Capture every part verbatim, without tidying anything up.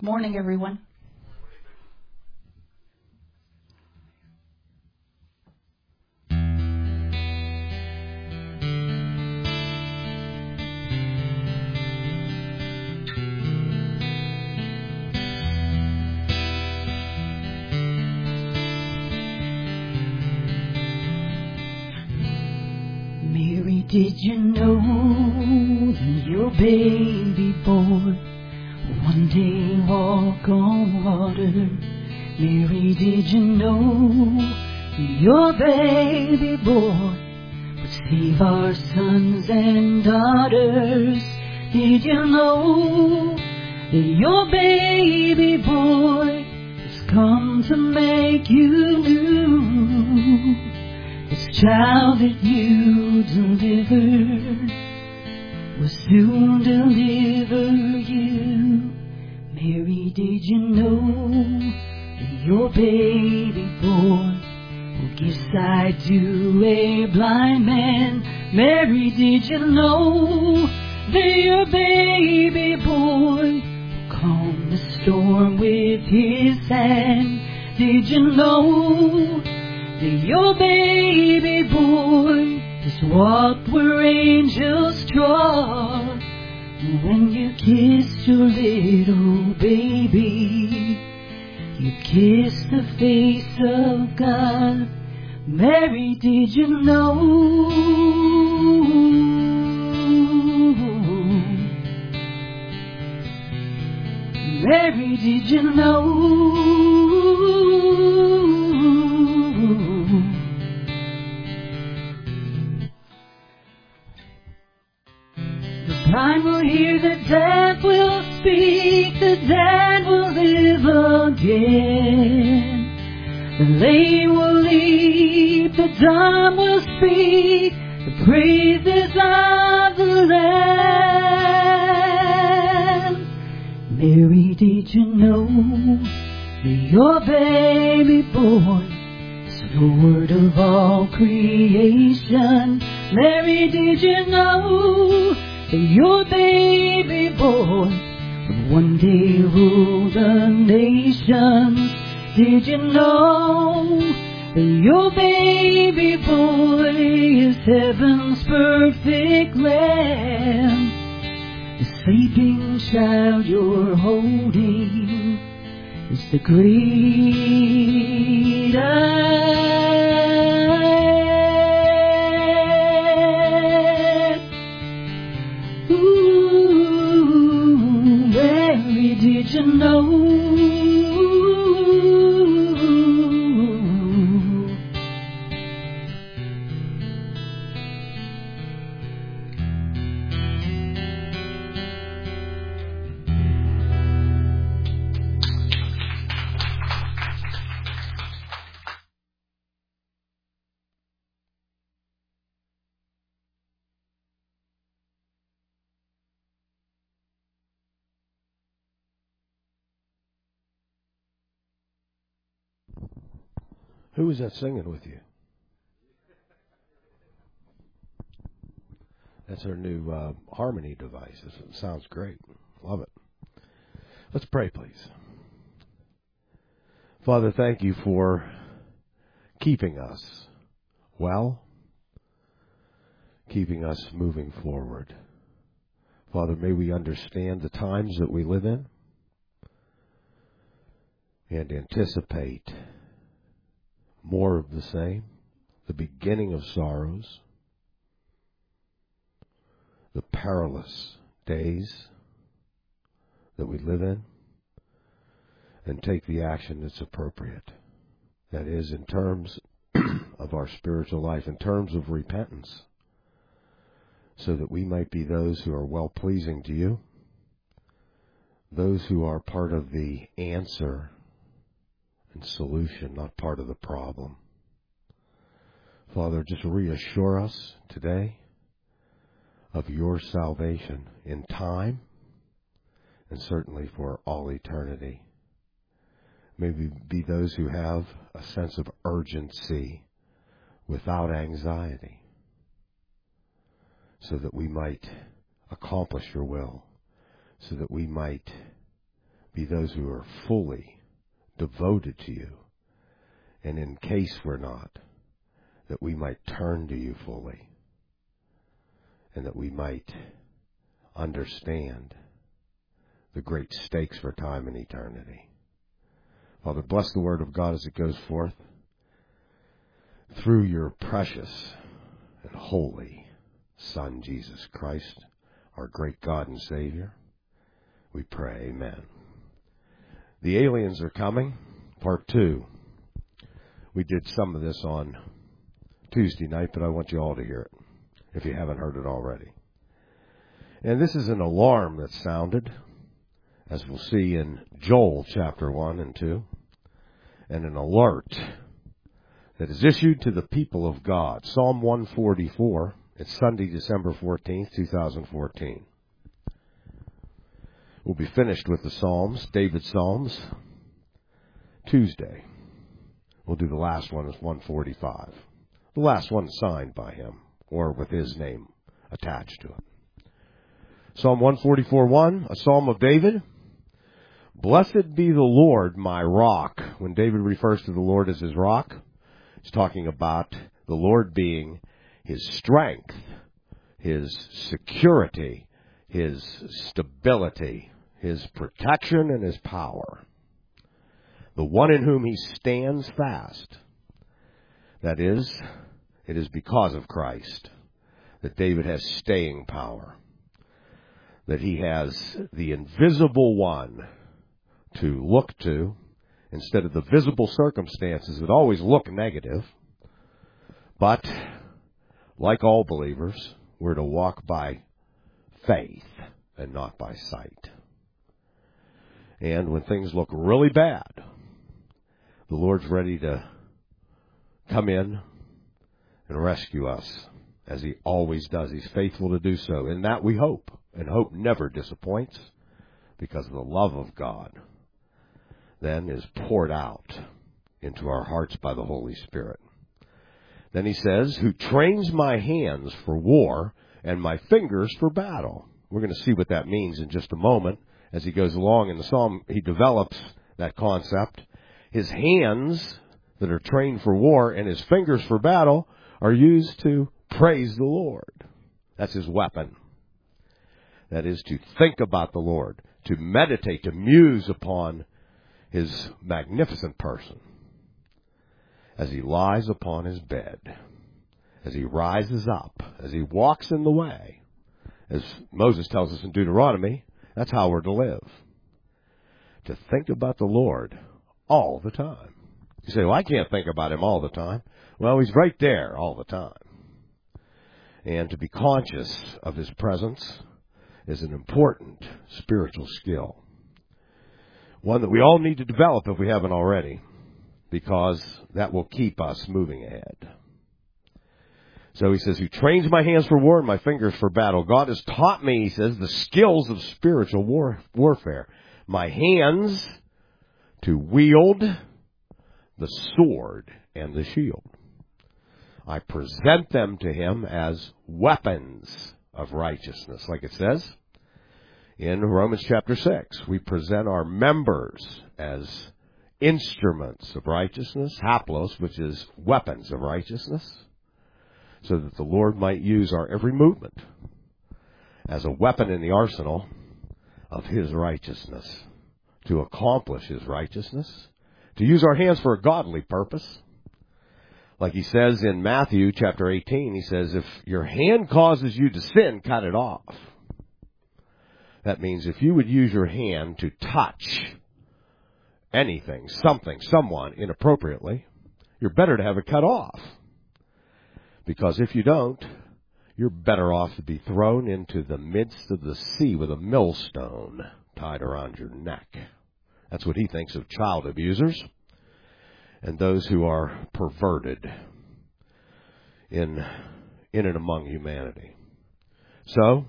Morning, everyone. Mary, did you know that your baby boy one day walk on water? Mary, did you know your baby boy would save our sons and daughters? Did you know that your baby boy has come to make you new? This child that you delivered will soon deliver you. Mary, did you know that your baby boy will give sight to a blind man? Mary, did you know that your baby boy will calm the storm with his hand? Did you know that your baby boy has walked where angels trod? When you kissed your little baby, you kissed the face of God. Mary, did you know? Mary, did you know? The blind will hear, the deaf will speak, the dead will live again. The lame will leap, the dumb will speak, the praises of the Lamb. Mary, did you know that your baby boy is Lord of all creation? Mary, did you know that your baby boy would one day rule the nations? Did you know that your baby boy is heaven's perfect lamb? The sleeping child you're holding is the great I am. Ooh, Mary, did you know? Who was that singing with you? That's our new uh, harmony device. It sounds great. Love it. Let's pray, please. Father, thank you for keeping us well, keeping us moving forward. Father, may we understand the times that we live in and anticipate more of the same, the beginning of sorrows, the perilous days that we live in, and take the action that's appropriate. That is, in terms of our spiritual life, in terms of repentance, so that we might be those who are well-pleasing to you, those who are part of the answer and solution, not part of the problem. Father, just reassure us today of your salvation in time and certainly for all eternity. May we be those who have a sense of urgency without anxiety, so that we might accomplish your will, so that we might be those who are fully devoted to you. And in case we're not, that we might turn to you fully. And that we might understand the great stakes for time and eternity. Father, bless the word of God as it goes forth. Through your precious and holy Son, Jesus Christ, our great God and Savior, we pray, amen. The aliens are coming, part two. We did some of this on Tuesday night, but I want you all to hear it, if you haven't heard it already. And this is an alarm that sounded, as we'll see in Joel chapter one and two, and an alert that is issued to the people of God. Psalm one forty-four, it's Sunday, December fourteenth, twenty fourteen. We'll be finished with the Psalms, David's Psalms, Tuesday. We'll do the last one as one forty-five. The last one signed by him, or with his name attached to it. Psalm one forty-four one, a psalm of David. Blessed be the Lord, my rock. When David refers to the Lord as his rock, he's talking about the Lord being his strength, his security, his stability, his protection, and his power. The one in whom he stands fast. That is, it is because of Christ that David has staying power. That he has the invisible one to look to instead of the visible circumstances that always look negative. But, like all believers, we're to walk by faith and not by sight. And when things look really bad, the Lord's ready to come in and rescue us, as he always does. He's faithful to do so. In that we hope, and hope never disappoints, because the love of God then is poured out into our hearts by the Holy Spirit. Then he says, who trains my hands for war and my fingers for battle. We're going to see what that means in just a moment. As he goes along in the psalm, he develops that concept. His hands that are trained for war and his fingers for battle are used to praise the Lord. That's his weapon. That is to think about the Lord, to meditate, to muse upon his magnificent person as he lies upon his bed, as he rises up, as he walks in the way. As Moses tells us in Deuteronomy, that's how we're to live. To think about the Lord all the time. You say, well, I can't think about him all the time. Well, he's right there all the time. And to be conscious of his presence is an important spiritual skill. One that we all need to develop if we haven't already, because that will keep us moving ahead. So he says, who trains my hands for war and my fingers for battle. God has taught me, he says, the skills of spiritual war, warfare. My hands to wield the sword and the shield. I present them to him as weapons of righteousness, like it says in Romans chapter six. We present our members as instruments of righteousness, haplos, which is weapons of righteousness, so that the Lord might use our every movement as a weapon in the arsenal of his righteousness, to accomplish his righteousness, to use our hands for a godly purpose. Like he says in Matthew chapter eighteen, he says, if your hand causes you to sin, cut it off. That means if you would use your hand to touch anything, something, someone inappropriately, you're better to have it cut off. Because if you don't, you're better off to be thrown into the midst of the sea with a millstone tied around your neck. That's what he thinks of child abusers and those who are perverted in, in and among humanity. So,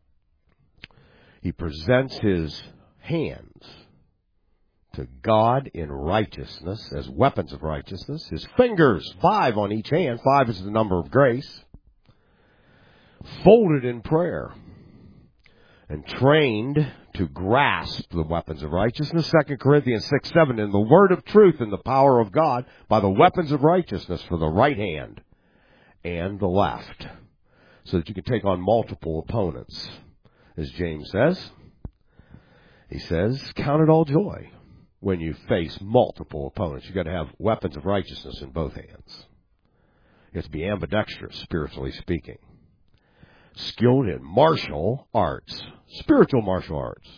he presents his hands to God in righteousness as weapons of righteousness. His fingers, five on each hand, five is the number of grace, folded in prayer, and trained to grasp the weapons of righteousness. Second Corinthians six seven, in the word of truth and the power of God by the weapons of righteousness for the right hand and the left, so that you can take on multiple opponents. As James says, he says, count it all joy when you face multiple opponents. You've got to have weapons of righteousness in both hands. You have to be ambidextrous, spiritually speaking. Skilled in martial arts, spiritual martial arts,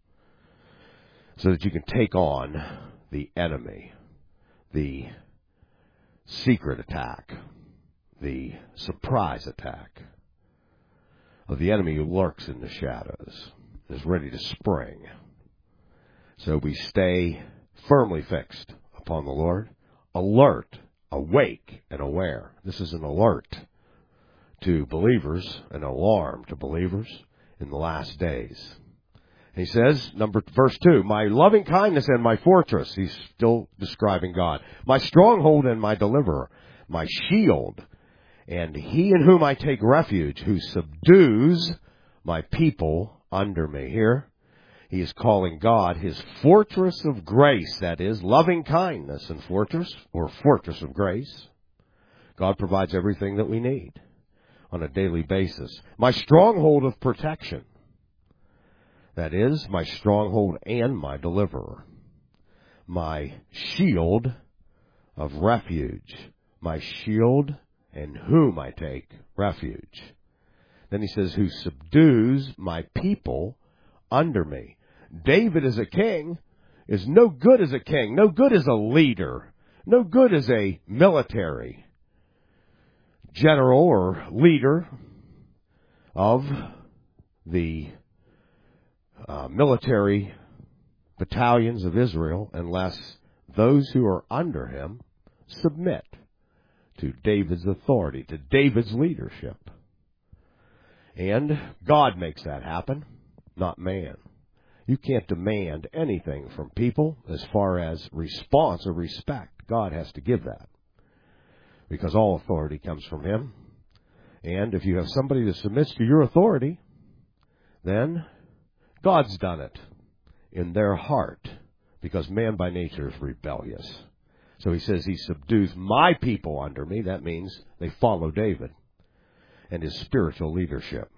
so that you can take on the enemy, the secret attack, the surprise attack of the enemy who lurks in the shadows, is ready to spring. So we stay firmly fixed upon the Lord, alert, awake, and aware. This is an alert to believers, an alarm to believers in the last days. He says, number verse two, my loving kindness and my fortress. He's still describing God. My stronghold and my deliverer, my shield, and he in whom I take refuge, who subdues my people under me. Here, he is calling God his fortress of grace, that is, loving kindness and fortress, or fortress of grace. God provides everything that we need on a daily basis. My stronghold of protection, that is, my stronghold and my deliverer. My shield of refuge, my shield in whom I take refuge. Then he says, who subdues my people under me. David as a king is no good as a king, no good as a leader, no good as a military general or leader of the uh, military battalions of Israel unless those who are under him submit to David's authority, to David's leadership. And God makes that happen, not man. You can't demand anything from people as far as response or respect. God has to give that, because all authority comes from him. And if you have somebody that submits to your authority, then God's done it in their heart, because man by nature is rebellious. So he says he subdues my people under me. That means they follow David and his spiritual leadership.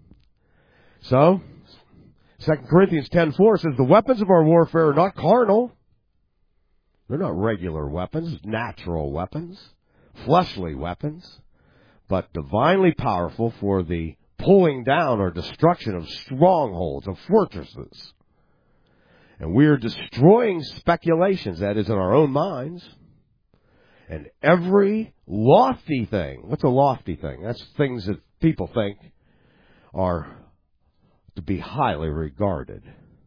So, Second Corinthians ten four says, the weapons of our warfare are not carnal. They're not regular weapons, natural weapons, fleshly weapons, but divinely powerful for the pulling down or destruction of strongholds, of fortresses. And we are destroying speculations, that is, in our own minds, and every lofty thing. What's a lofty thing? That's things that people think are to be highly regarded.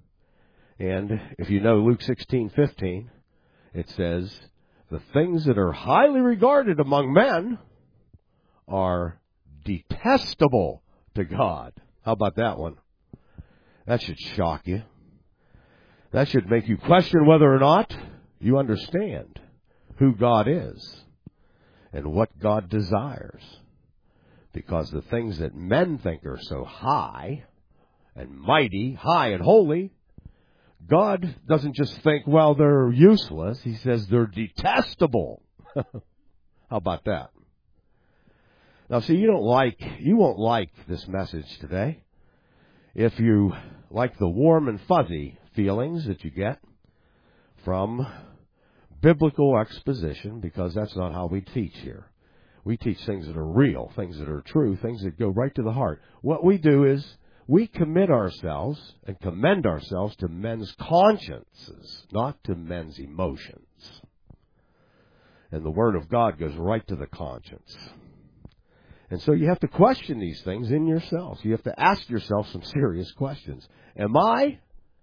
And if you know Luke sixteen fifteen, it says, the things that are highly regarded among men are detestable to God. How about that one? That should shock you. That should make you question whether or not you understand who God is and what God desires. Because the things that men think are so high and mighty, high and holy, God doesn't just think, well, they're useless. He says they're detestable. How about that? Now, see, you don't like, you won't like this message today if you like the warm and fuzzy feelings that you get from biblical exposition, because that's not how we teach here. We teach things that are real, things that are true, things that go right to the heart. What we do is we commit ourselves and commend ourselves to men's consciences, not to men's emotions. And the Word of God goes right to the conscience. And so you have to question these things in yourself. You have to ask yourself some serious questions. Am I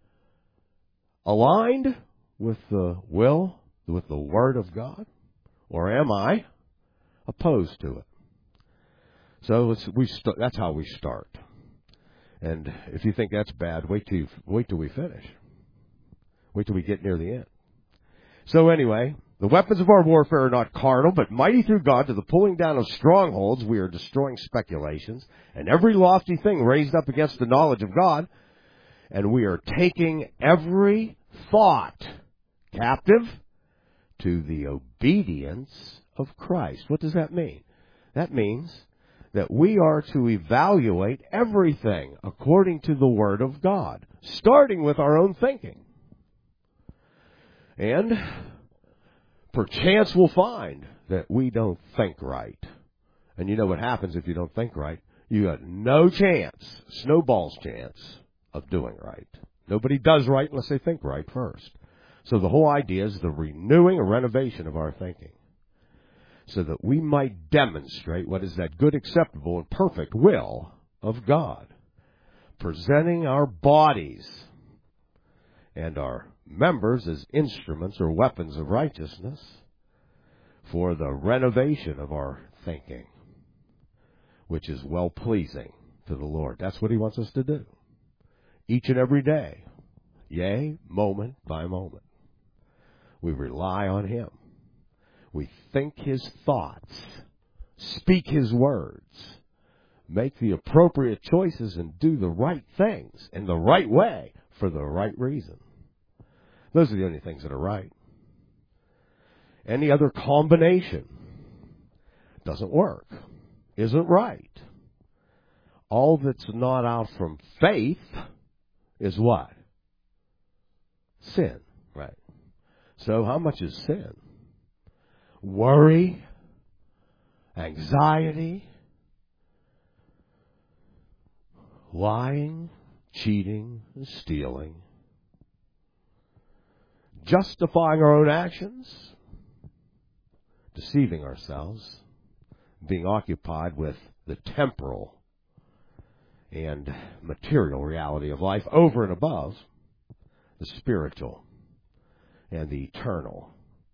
aligned with the will, with the Word of God? Or am I opposed to it? So let's, we st- that's how we start. And if you think that's bad, wait till, you, wait till we finish. Wait till we get near the end. So anyway, The weapons of our warfare are not carnal, but mighty through God to the pulling down of strongholds. We are destroying speculations and every lofty thing raised up against the knowledge of God. And we are taking every thought captive to the obedience of Christ. What does that mean? That means that we are to evaluate everything according to the Word of God, starting with our own thinking. And perchance we'll find that we don't think right. And you know what happens if you don't think right? You got no chance, snowball's chance, of doing right. Nobody does right unless they think right first. So the whole idea is the renewing or renovation of our thinking, so that we might demonstrate what is that good, acceptable, and perfect will of God, presenting our bodies and our members as instruments or weapons of righteousness for the renovation of our thinking, which is well-pleasing to the Lord. That's what He wants us to do. Each and every day, yea, moment by moment. We rely on Him. We think His thoughts, speak His words, make the appropriate choices, and do the right things in the right way for the right reason. Those are the only things that are right. Any other combination doesn't work, isn't right. All that's not out from faith is what? Sin, right? So how much is sin? Worry, anxiety, lying, cheating, and stealing, justifying our own actions, deceiving ourselves, being occupied with the temporal and material reality of life over and above the spiritual and the eternal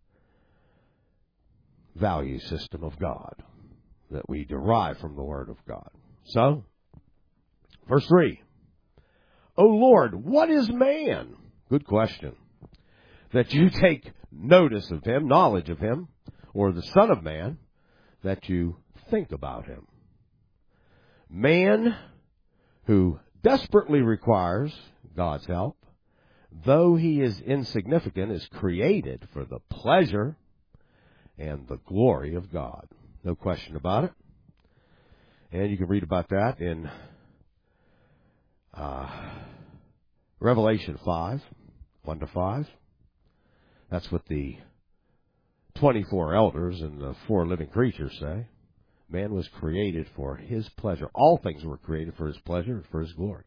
value system of God that we derive from the Word of God. So, verse three. O Lord, what is man? Good question. That you take notice of him, knowledge of him, or the Son of Man, that you think about him. Man who desperately requires God's help, though he is insignificant, is created for the pleasure and the glory of God. No question about it. And you can read about that in uh, Revelation five, one to five. That's what the twenty-four elders and the four living creatures say. Man was created for His pleasure. All things were created for His pleasure and for His glory.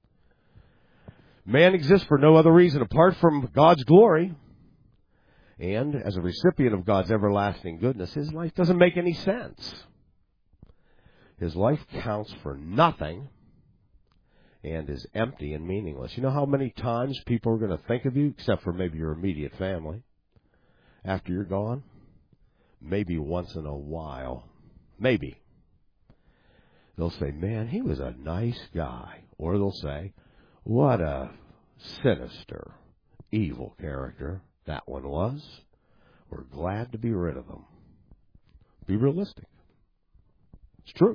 Man exists for no other reason apart from God's glory. And as a recipient of God's everlasting goodness, his life doesn't make any sense. His life counts for nothing and is empty and meaningless. You know how many times people are going to think of you, except for maybe your immediate family, after you're gone? Maybe once in a while. Maybe. They'll say, man, he was a nice guy. Or they'll say, what a sinister, evil character that one was. We're glad to be rid of him. Be realistic. It's true.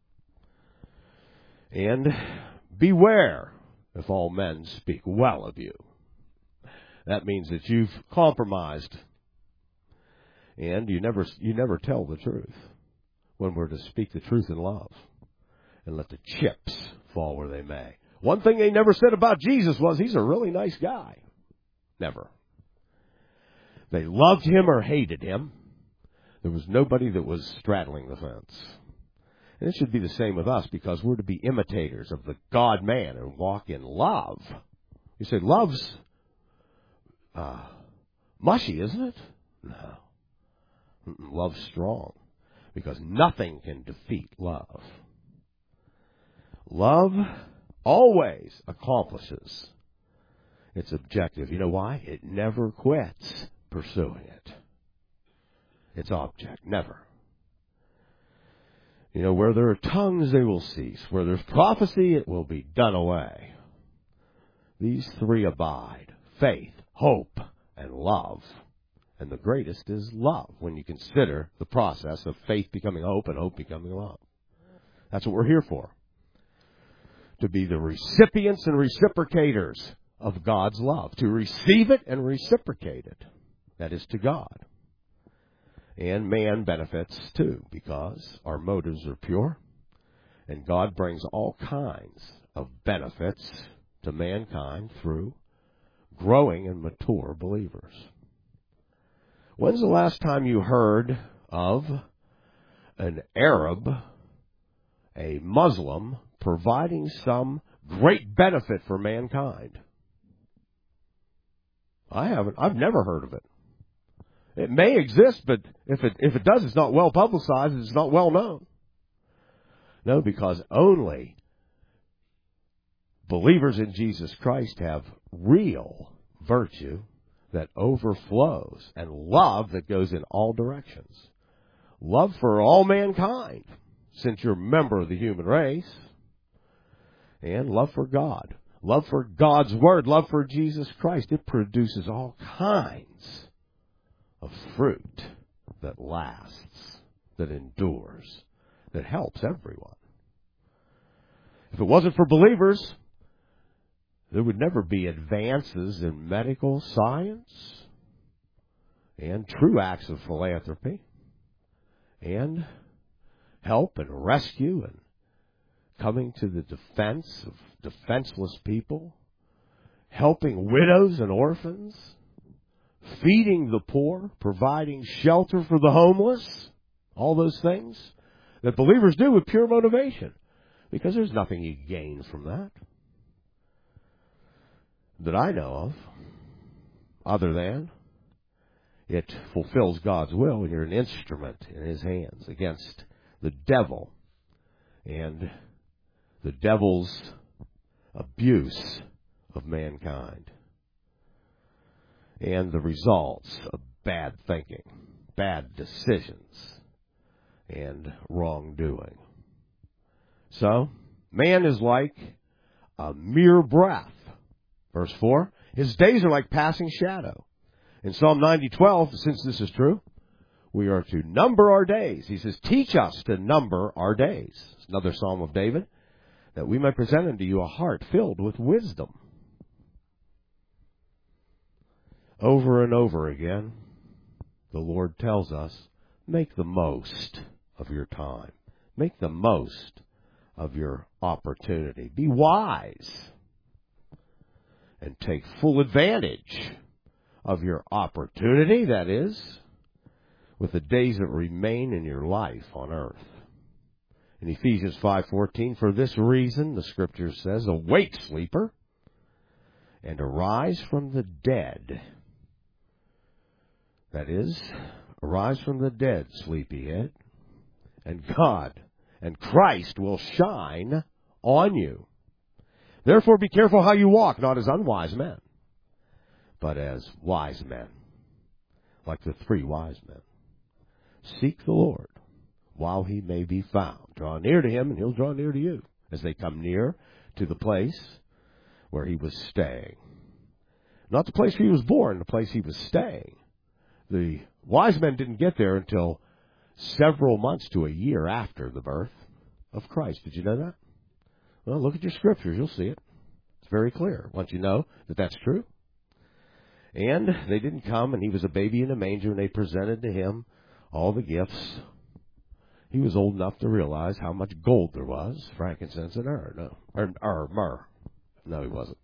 And beware if all men speak well of you. That means that you've compromised and you never you never tell the truth when we're to speak the truth in love and let the chips fall where they may. One thing they never said about Jesus was he's a really nice guy. Never. They loved him or hated him. There was nobody that was straddling the fence. And it should be the same with us because we're to be imitators of the God-man and walk in love. You say, love's uh, mushy, isn't it? No. Love's strong because nothing can defeat love. Love always accomplishes its objective. You know why? It never quits pursuing it. Its object, never. You know, where there are tongues, they will cease. Where there's prophecy, it will be done away. These three abide: faith, hope, and love. And the greatest is love, when you consider the process of faith becoming hope and hope becoming love. That's what we're here for. To be the recipients and reciprocators of God's love. To receive it and reciprocate it. That is to God. And man benefits too, because our motives are pure. And God brings all kinds of benefits to mankind through growing and mature believers. When's the last time you heard of an Arab, a Muslim, providing some great benefit for mankind? I haven't. I've never heard of it. It may exist, but if it if it does, it's not well publicized. It's not well known. No, because only believers in Jesus Christ have real virtue that overflows and love that goes in all directions. Love for all mankind, since you're a member of the human race, and love for God. Love for God's Word, love for Jesus Christ. It produces all kinds of fruit that lasts, that endures, that helps everyone. If it wasn't for believers, there would never be advances in medical science and true acts of philanthropy and help and rescue and coming to the defense of defenseless people, helping widows and orphans, feeding the poor, providing shelter for the homeless, all those things that believers do with pure motivation, because there's nothing you gain from that that I know of, other than it fulfills God's will and you're an instrument in His hands against the devil and the devil's abuse of mankind and the results of bad thinking, bad decisions, and wrongdoing. So, man is like a mere breath. Verse four, his days are like passing shadow. In Psalm ninety twelve, since this is true, we are to number our days. He says, teach us to number our days. It's another Psalm of David, that we may present unto you a heart filled with wisdom. Over and over again, the Lord tells us, make the most of your time. Make the most of your opportunity. Be wise. And take full advantage of your opportunity, that is, with the days that remain in your life on earth. In Ephesians five fourteen, for this reason, the Scripture says, awake, sleeper, and arise from the dead. That is, arise from the dead, sleepyhead, and God and Christ will shine on you. Therefore be careful how you walk, not as unwise men, but as wise men, like the three wise men. Seek the Lord while He may be found. Draw near to Him, and He'll draw near to you as they come near to the place where He was staying. Not the place where He was born, the place He was staying. The wise men didn't get there until several months to a year after the birth of Christ. Did you know that? Well, look at your scriptures. You'll see it. It's very clear once you know that that's true. And they didn't come, and He was a baby in a manger, and they presented to Him all the gifts. He was old enough to realize how much gold there was, frankincense and myrrh. No, or, or myrrh. No, he wasn't.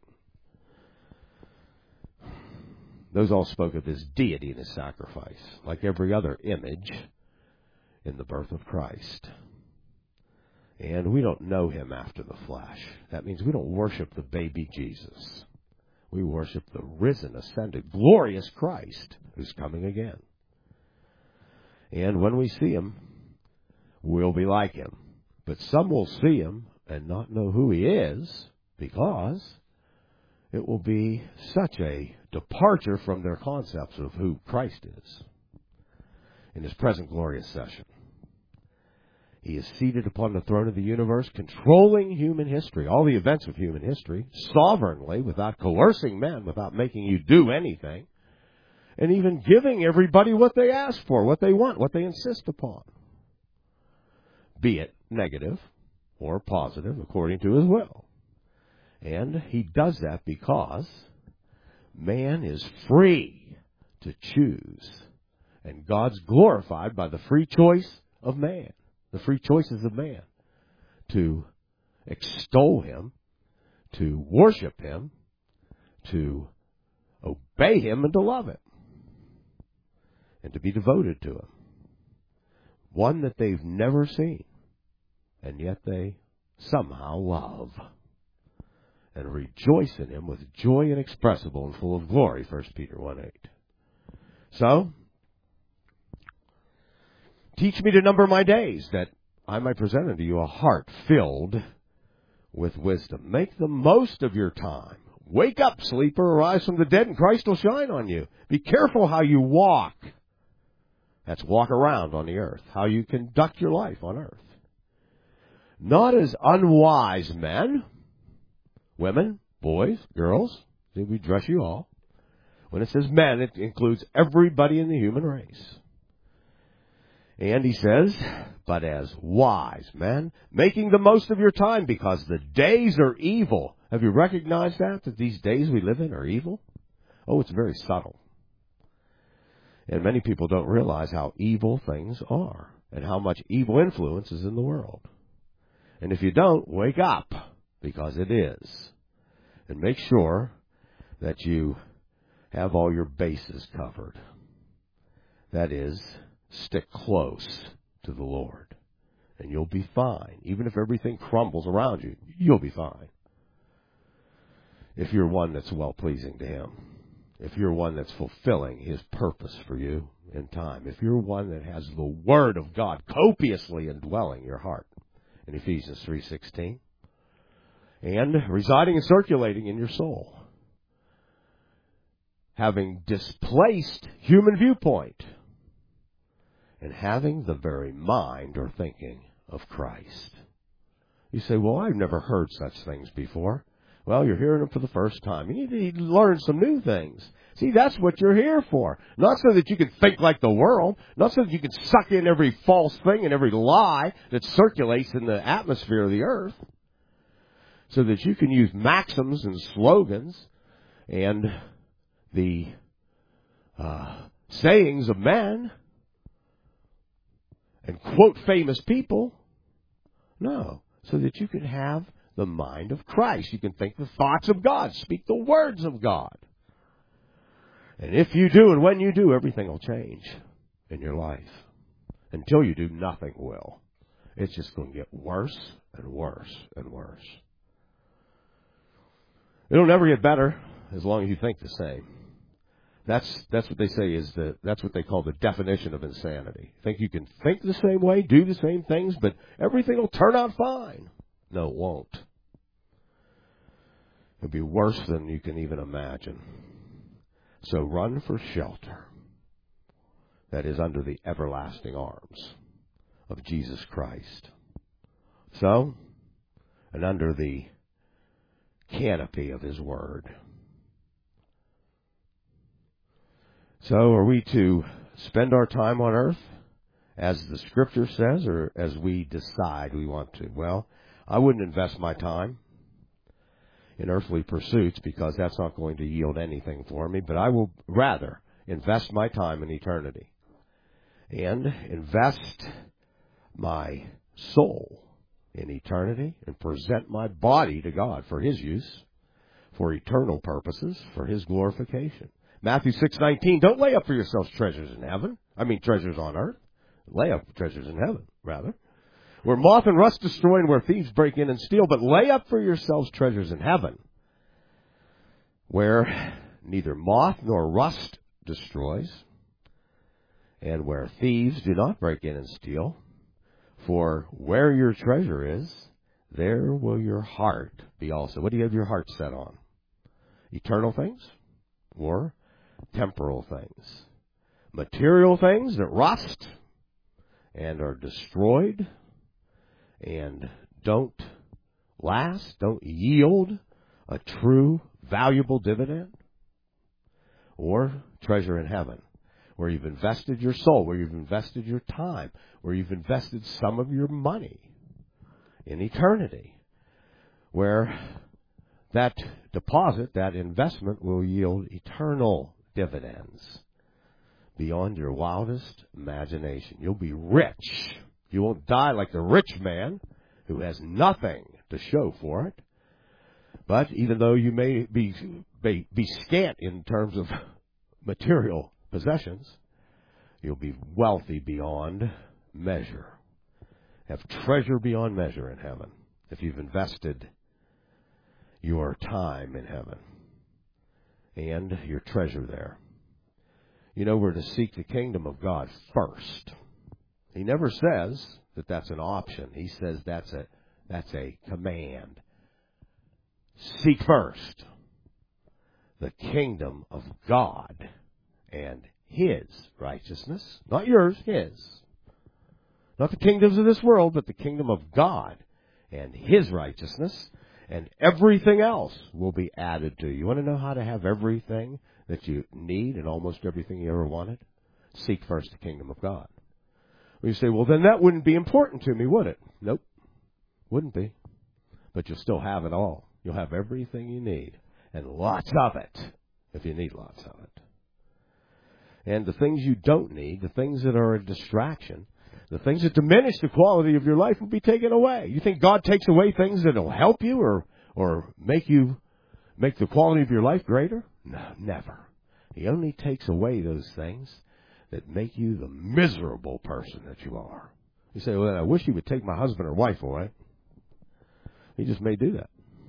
Those all spoke of His deity and His sacrifice, like every other image in the birth of Christ. And we don't know Him after the flesh. That means we don't worship the baby Jesus. We worship the risen, ascended, glorious Christ who's coming again. And when we see Him, we'll be like Him. But some will see Him and not know who He is, because it will be such a departure from their concepts of who Christ is in His present glorious session. He is seated upon the throne of the universe, controlling human history, all the events of human history, sovereignly, without coercing men, without making you do anything. and even giving everybody what they ask for, what they want, what they insist upon, be it negative or positive according to his will. And he does that because man is free to choose, and God's glorified by the free choice of man, the free choices of man, to extol him, to worship him, to obey him, and to love him, and to be devoted to him. One that they've never seen, and yet they somehow love and rejoice in him with joy inexpressible and full of glory, First Peter one eight. So, teach me to number my days, that I might present unto you a heart filled with wisdom. Make the most of your time. Wake up, sleeper, arise from the dead, and Christ will shine on you. Be careful how you walk. That's walk around on the earth, how you conduct your life on earth. Not as unwise men, women, boys, girls, we dress you all. When it says men, it includes everybody in the human race. And he says, but as wise men, making the most of your time, because the days are evil. Have you recognized that, that these days we live in are evil? Oh, it's very subtle. And many people don't realize how evil things are and how much evil influence is in the world. And if you don't, wake up, because it is. And make sure that you have all your bases covered. That is, stick close to the Lord, and you'll be fine. Even if everything crumbles around you, you'll be fine. If you're one that's well-pleasing to him, if you're one that's fulfilling his purpose for you in time, if you're one that has the Word of God copiously indwelling your heart, in Ephesians three sixteen, and residing and circulating in your soul, having displaced human viewpoint, and having the very mind or thinking of Christ. You say, well, I've never heard such things before. Well, you're hearing them for the first time. You need to learn some new things. See, that's what you're here for. Not so that you can think like the world. Not so that you can suck in every false thing and every lie that circulates in the atmosphere of the earth. So that you can use maxims and slogans and the uh, sayings of men and quote famous people. No, so that you can have the mind of Christ. You can think the thoughts of God, speak the words of God. And if you do, and when you do, everything will change in your life. Until you do, nothing will. It's just going to get worse and worse and worse. It'll never get better as long as you think the same. That's that's what they say is the that's what they call the definition of insanity. Think you can think the same way, do the same things, but everything will turn out fine. No, it won't. It'll be worse than you can even imagine. So run for shelter that is under the everlasting arms of Jesus Christ. So, and under the canopy of his word. So are we to spend our time on earth as the Scripture says, or as we decide we want to? Well, I wouldn't invest my time in earthly pursuits because that's not going to yield anything for me, but I will rather invest my time in eternity and invest my soul in eternity and present my body to God for his use, for eternal purposes, for his glorification. Matthew six nineteen, don't lay up for yourselves treasures in heaven. I mean treasures on earth. Lay up treasures in heaven, rather. Where moth and rust destroy and where thieves break in and steal. But lay up for yourselves treasures in heaven, where neither moth nor rust destroys, and where thieves do not break in and steal. For where your treasure is, there will your heart be also. What do you have your heart set on? Eternal things or temporal things? Material things that rust and are destroyed and don't last, don't yield a true, valuable dividend? or treasure in heaven, where you've invested your soul, where you've invested your time, where you've invested some of your money in eternity, where that deposit, that investment will yield eternal dividends beyond your wildest imagination. You'll be rich. You won't die like the rich man who has nothing to show for it. But even though you may be, be, be scant in terms of material possessions, you'll be wealthy beyond measure. Have treasure beyond measure in heaven if you've invested your time in heaven and your treasure there. You know, we're to seek the kingdom of God first. He never says that that's an option. He says that's a that's a command. Seek first the kingdom of God and His righteousness. Not yours, His. Not the kingdoms of this world, but the kingdom of God and His righteousness. And everything else will be added to you. You want to know how to have everything that you need and almost everything you ever wanted? Seek first the kingdom of God. Well, you say, well, then that wouldn't be important to me, would it? Nope. Wouldn't be. But you'll still have it all. You'll have everything you need. And lots of it, if you need lots of it. And the things you don't need, the things that are a distraction, the things that diminish the quality of your life will be taken away. You think God takes away things that will help you or or make you make the quality of your life greater? No, never. He only takes away those things that make you the miserable person that you are. You say, well, I wish He would take my husband or wife away. He just may do that.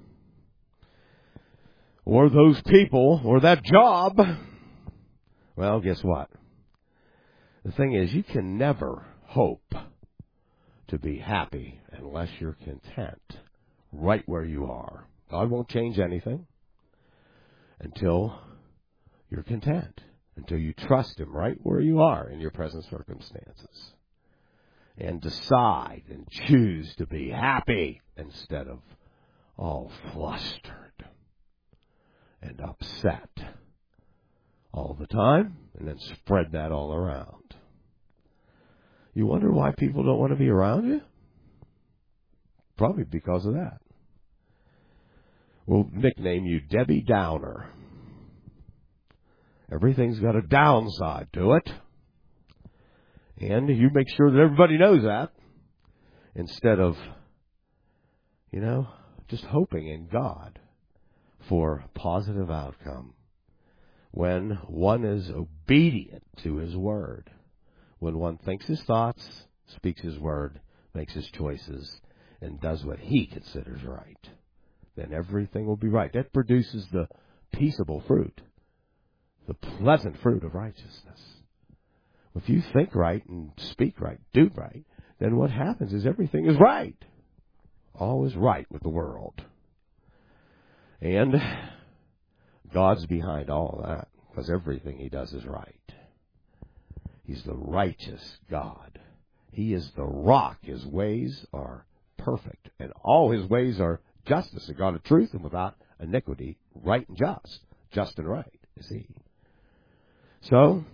Or those people, or that job. Well, guess what? The thing is, you can never hope to be happy unless you're content right where you are. God won't change anything until you're content, until you trust Him right where you are in your present circumstances and decide and choose to be happy instead of all flustered and upset all the time and then spread that all around. You wonder why people don't want to be around you? Probably because of that. We'll nickname you Debbie Downer. Everything's got a downside to it. And you make sure that everybody knows that instead of, you know, just hoping in God for a positive outcome when one is obedient to His Word. When one thinks his thoughts, speaks his word, makes his choices, and does what he considers right, then everything will be right. That produces the peaceable fruit, the pleasant fruit of righteousness. If you think right and speak right, do right, then what happens is everything is right. All is right with the world. And God's behind all of that, because everything He does is right. He's the righteous God. He is the rock. His ways are perfect. And all His ways are justice, a God of truth and without iniquity, right and just. Just and right is He. So,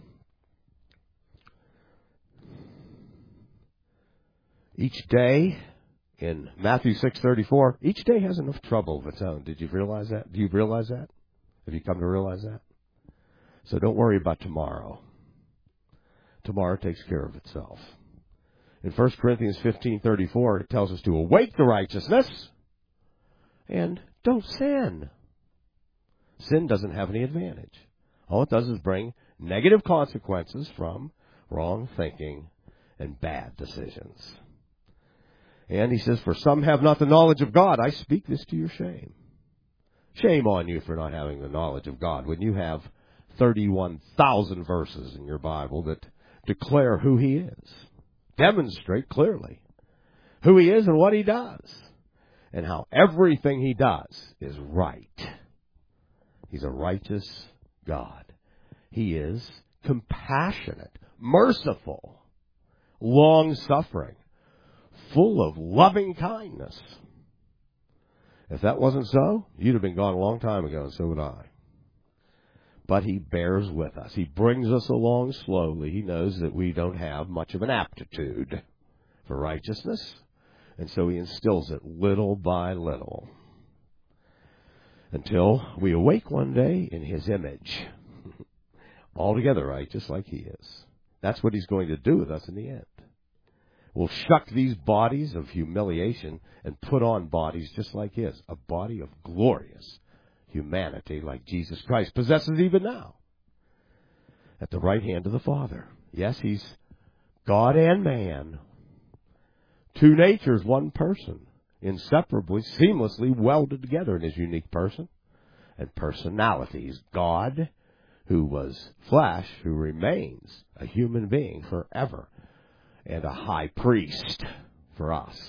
each day in Matthew six thirty-four, each day has enough trouble of its own. Did you realize that? Do you realize that? Have you come to realize that? So don't worry about tomorrow. Tomorrow takes care of itself. In First Corinthians fifteen thirty-four, it tells us to awake the righteousness and don't sin. Sin doesn't have any advantage. All it does is bring negative consequences from wrong thinking and bad decisions. And he says, for some have not the knowledge of God. I speak this to your shame. Shame on you for not having the knowledge of God when you have thirty-one thousand verses in your Bible that declare who He is. Demonstrate clearly who He is and what He does. And how everything He does is right. He's a righteous God. He is compassionate, merciful, long-suffering, full of loving kindness. If that wasn't so, you'd have been gone a long time ago, and so would I. but he bears with us. He brings us along slowly. He knows that we don't have much of an aptitude for righteousness, and so he instills it little by little until we awake one day in his image, altogether righteous like he is. That's what he's going to do with us in the end. We'll shuck these bodies of humiliation and put on bodies just like his, a body of glorious humanity like Jesus Christ possesses even now at the right hand of the Father. Yes, he's God and man. Two natures, one person, inseparably, seamlessly welded together in his unique person and personalities. God, who was flesh, who remains a human being forever, and a high priest for us.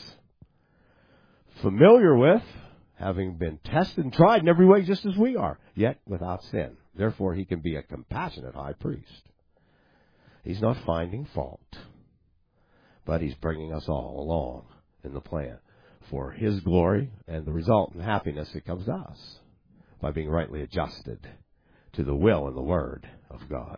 Familiar with, having been tested and tried in every way just as we are, yet without sin. Therefore, he can be a compassionate high priest. He's not finding fault, but he's bringing us all along in the plan for his glory and the resultant happiness that comes to us by being rightly adjusted to the will and the word of God.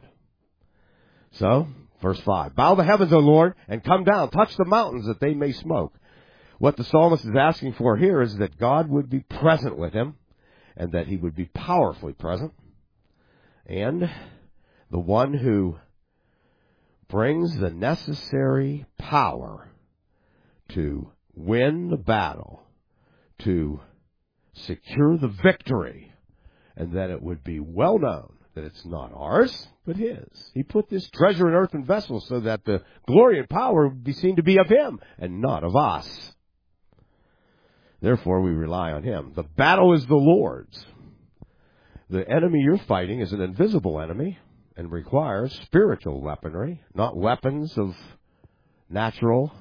So, verse five, bow the heavens, O Lord, and come down, touch the mountains that they may smoke. What the psalmist is asking for here is that God would be present with him, and that he would be powerfully present. And the one who brings the necessary power to win the battle, to secure the victory, and that it would be well known that it's not ours, but his. He put this treasure in earthen vessels so that the glory and power would be seen to be of him and not of us. Therefore, we rely on him. The battle is the Lord's. The enemy you're fighting is an invisible enemy and requires spiritual weaponry, not weapons of natural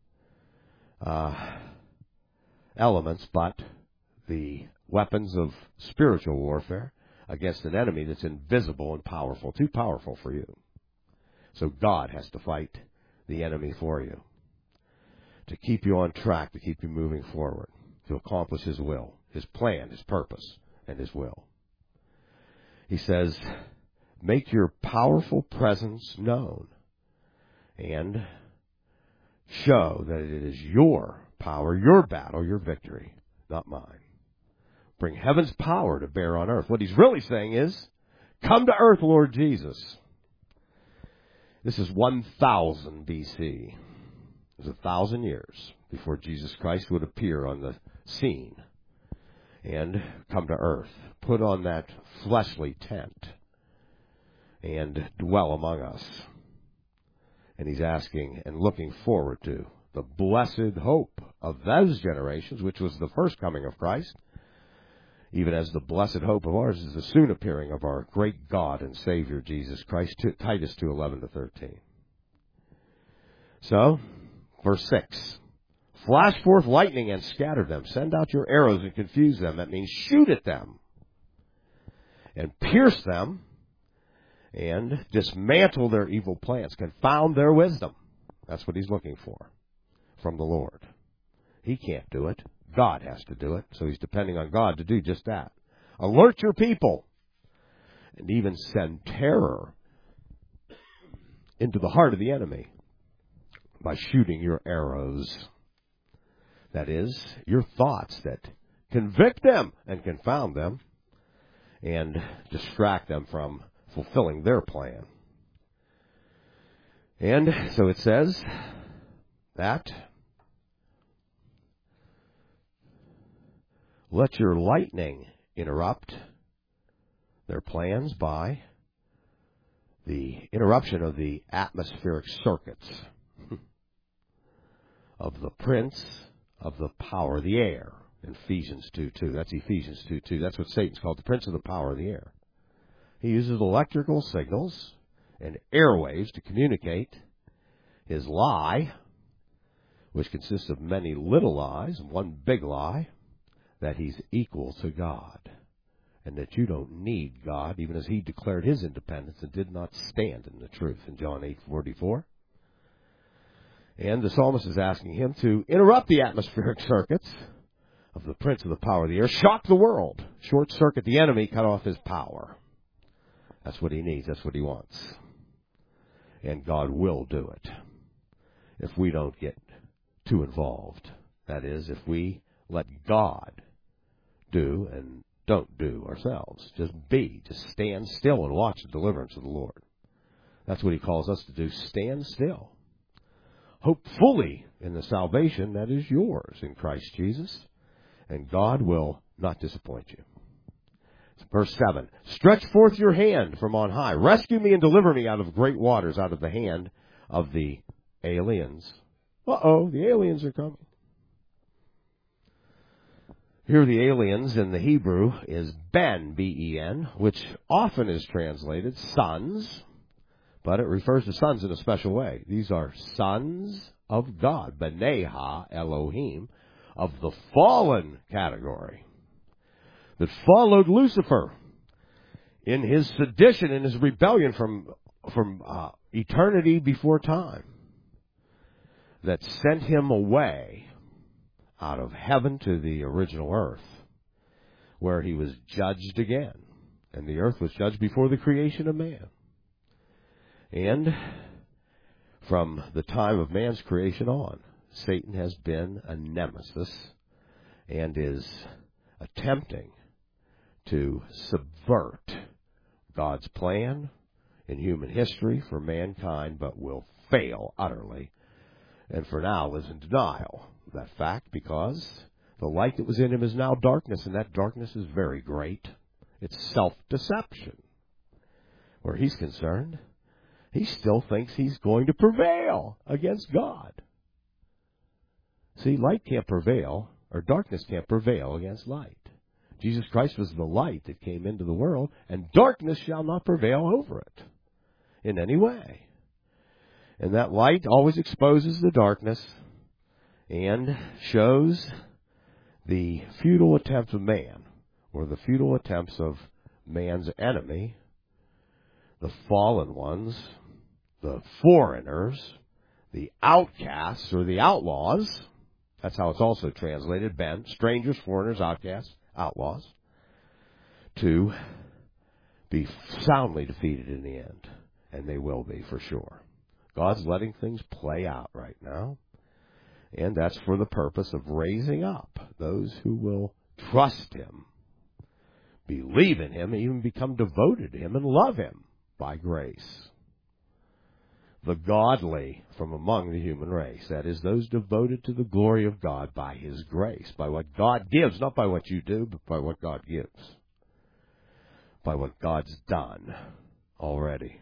uh, elements, but the weapons of spiritual warfare against an enemy that's invisible and powerful, too powerful for you. So God has to fight the enemy for you, to keep you on track, to keep you moving forward, to accomplish his will, his plan, his purpose, and his will. He says, make your powerful presence known and show that it is your power, your battle, your victory, not mine. Bring heaven's power to bear on earth. What he's really saying is, come to earth, Lord Jesus. This is one thousand B C. It was a thousand years before Jesus Christ would appear on the scene and come to earth, put on that fleshly tent, and dwell among us. And he's asking and looking forward to the blessed hope of those generations, which was the first coming of Christ, even as the blessed hope of ours is the soon appearing of our great God and Savior, Jesus Christ. Titus two, eleven to thirteen. So, verse six. Flash forth lightning and scatter them. Send out your arrows and confuse them. That means shoot at them and pierce them and dismantle their evil plans. Confound their wisdom. That's what he's looking for from the Lord. He can't do it. God has to do it. So he's depending on God to do just that. Alert your people and even send terror into the heart of the enemy by shooting your arrows. That is, your thoughts that convict them and confound them and distract them from fulfilling their plan. And so it says that let your lightning interrupt their plans by the interruption of the atmospheric circuits of the prince of the power of the air. In Ephesians two two. That's Ephesians two two. That's what Satan's called, the prince of the power of the air. He uses electrical signals and airwaves to communicate his lie, which consists of many little lies and one big lie, that he's equal to God and that you don't need God, even as he declared his independence and did not stand in the truth in John eight forty-four. And the psalmist is asking him to interrupt the atmospheric circuits of the prince of the power of the air, shock the world, short-circuit the enemy, cut off his power. That's what he needs. That's what he wants. And God will do it if we don't get too involved. That is, if we let God do and don't do ourselves. Just be. Just stand still and watch the deliverance of the Lord. That's what he calls us to do. Stand still. Hope fully in the salvation that is yours in Christ Jesus. And God will not disappoint you. Verse seven, stretch forth your hand from on high. Rescue me and deliver me out of great waters, out of the hand of the aliens. Uh-oh, the aliens are coming. Here the aliens in the Hebrew is Ben, B E N, which often is translated sons, but it refers to sons in a special way. These are sons of God, B'nai Ha Elohim, of the fallen category, that followed Lucifer in his sedition, in his rebellion from, from uh, eternity before time, that sent him away out of heaven to the original earth, where he was judged again. And the earth was judged before the creation of man. And from the time of man's creation on, Satan has been a nemesis and is attempting to subvert God's plan in human history for mankind, but will fail utterly. And for now lives in denial of that fact, because the light that was in him is now darkness, and that darkness is very great. It's self-deception. Where he's concerned, he still thinks he's going to prevail against God. See, light can't prevail, or darkness can't prevail against light. Jesus Christ was the light that came into the world, and darkness shall not prevail over it in any way. And that light always exposes the darkness and shows the futile attempts of man, or the futile attempts of man's enemy, the fallen ones, the foreigners, the outcasts, or the outlaws. That's how it's also translated, Ben. Strangers, foreigners, outcasts, outlaws. To be soundly defeated in the end. And they will be, for sure. God's letting things play out right now. And that's for the purpose of raising up those who will trust Him, believe in Him, and even become devoted to Him and love Him by grace. The godly from among the human race, that is, those devoted to the glory of God by His grace, by what God gives, not by what you do, but by what God gives, by what God's done already.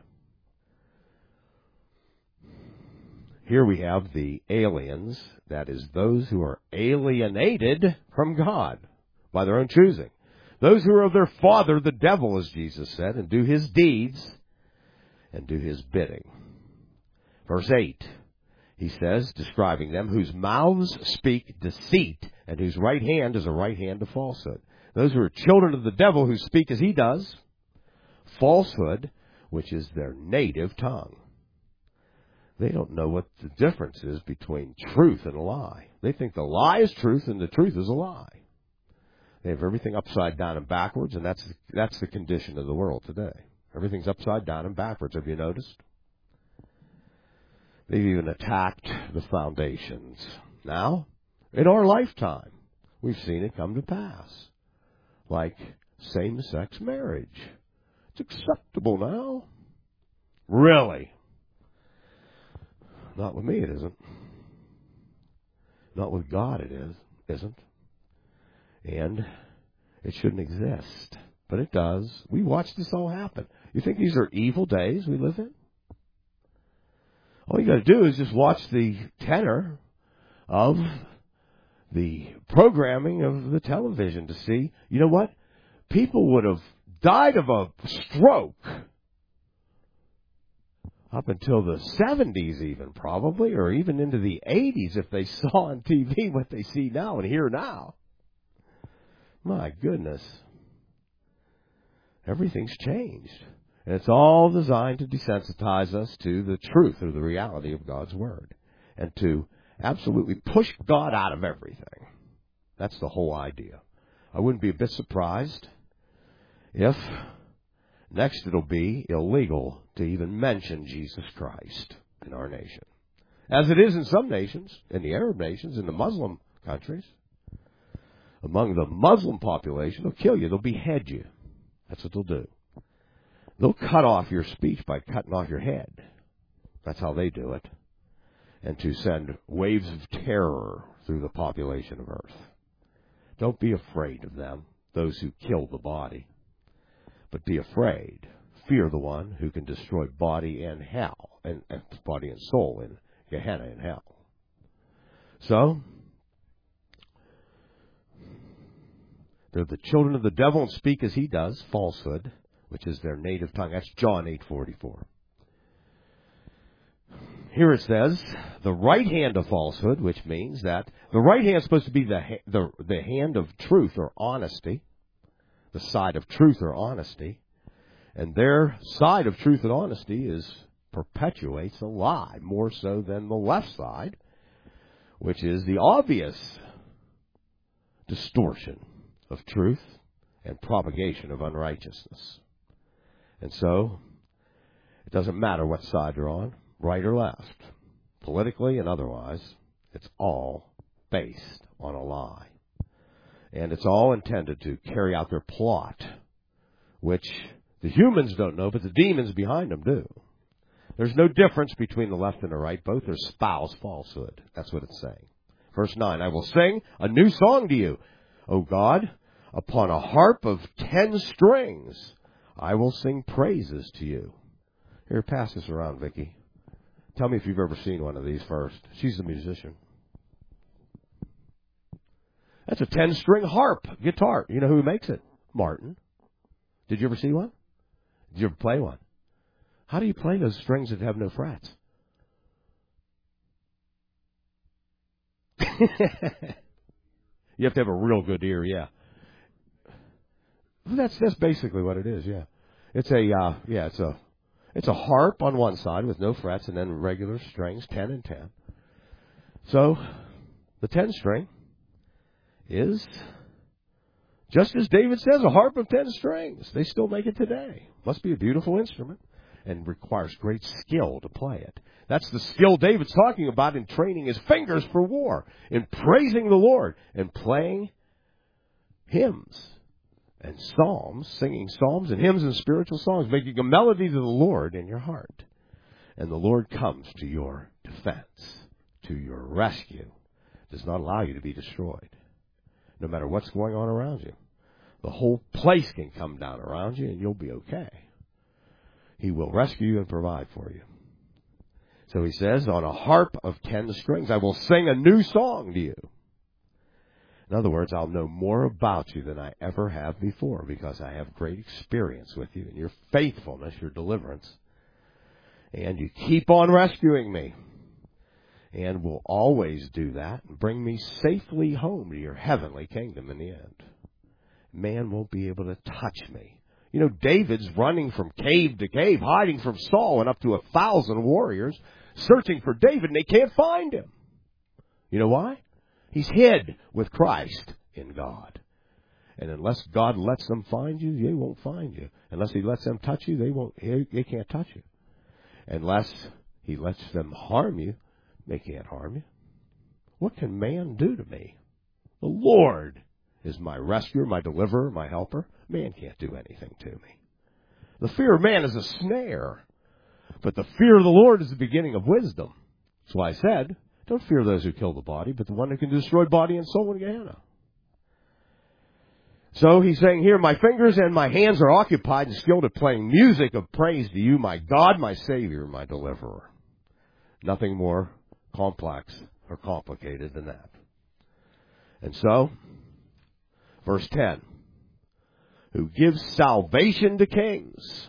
Here we have the aliens, that is, those who are alienated from God by their own choosing. Those who are of their father, the devil, as Jesus said, and do his deeds and do his bidding. Verse eight, he says, describing them, whose mouths speak deceit, and whose right hand is a right hand of falsehood. Those who are children of the devil, who speak as he does, falsehood, which is their native tongue. They don't know what the difference is between truth and a lie. They think the lie is truth and the truth is a lie. They have everything upside down and backwards, and that's that's the condition of the world today. Everything's upside down and backwards. Have you noticed? They've even attacked the foundations. Now, in our lifetime, we've seen it come to pass. Like same-sex marriage. It's acceptable now. Really? Not with me, it isn't. Not with God, it is, isn't. And it shouldn't exist. But it does. We watch this all happen. You think these are evil days we live in? All you got to do is just watch the tenor of the programming of the television to see, you know what? People would have died of a stroke up until the seventies even, probably, or even into the eighties if they saw on T V what they see now and hear now. My goodness. Everything's changed. And it's all designed to desensitize us to the truth or the reality of God's Word, and to absolutely push God out of everything. That's the whole idea. I wouldn't be a bit surprised if Next, it'll be illegal to even mention Jesus Christ in our nation, as it is in some nations, in the Arab nations, in the Muslim countries. Among the Muslim population, they'll kill you. They'll behead you. That's what they'll do. They'll cut off your speech by cutting off your head. That's how they do it. And to send waves of terror through the population of earth. Don't be afraid of them, those who kill the body. But be afraid. Fear the one who can destroy body and hell, and, and body and soul in Gehenna in hell. So, they're the children of the devil and speak as he does, falsehood, which is their native tongue. That's John eight forty-four. Here it says, the right hand of falsehood, which means that the right hand is supposed to be the, the, the hand of truth or honesty, the side of truth or honesty. And their side of truth and honesty is perpetuates a lie, more so than the left side, which is the obvious distortion of truth and propagation of unrighteousness. And so, it doesn't matter what side you're on, right or left, politically and otherwise, it's all based on a lie. And it's all intended to carry out their plot, which the humans don't know, but the demons behind them do. There's no difference between the left and the right. Both are espouse falsehood. That's what it's saying. Verse nine, I will sing a new song to you, O God, upon a harp of ten strings. I will sing praises to you. Here, pass this around, Vicki. Tell me if you've ever seen one of these first. She's a musician. That's a ten-string harp guitar. You know who makes it? Martin. Did you ever see one? Did you ever play one? How do you play those strings that have no frets? You have to have a real good ear, yeah. That's that's basically what it is, yeah. It's a uh, yeah, it's a it's a harp on one side with no frets, and then regular strings, ten and ten. So the ten string is, just as David says, a harp of ten strings. They still make it today. Must be a beautiful instrument and requires great skill to play it. That's the skill David's talking about in training his fingers for war, in praising the Lord, and playing hymns and psalms, singing psalms and hymns and spiritual songs, making a melody to the Lord in your heart. And the Lord comes to your defense, to your rescue, does not allow you to be destroyed, no matter what's going on around you. The whole place can come down around you, and you'll be okay. He will rescue you and provide for you. So he says, on a harp of ten strings, I will sing a new song to you. In other words, I'll know more about you than I ever have before, because I have great experience with you and your faithfulness, your deliverance. And you keep on rescuing me. And will always do that and bring me safely home to your heavenly kingdom in the end. Man won't be able to touch me. You know, David's running from cave to cave, hiding from Saul and up to a thousand warriors, searching for David, and they can't find him. You know why? He's hid with Christ in God. And unless God lets them find you, they won't find you. Unless he lets them touch you, they won't. They can't touch you. Unless he lets them harm you, they can't harm you. What can man do to me? The Lord is my rescuer, my deliverer, my helper. Man can't do anything to me. The fear of man is a snare, but the fear of the Lord is the beginning of wisdom. That's why I said, don't fear those who kill the body, but the one who can destroy body and soul in Gehenna. So he's saying here, my fingers and my hands are occupied and skilled at playing music of praise to you, my God, my Savior, my deliverer. Nothing more complex or complicated than that. And so, verse ten, who gives salvation to kings,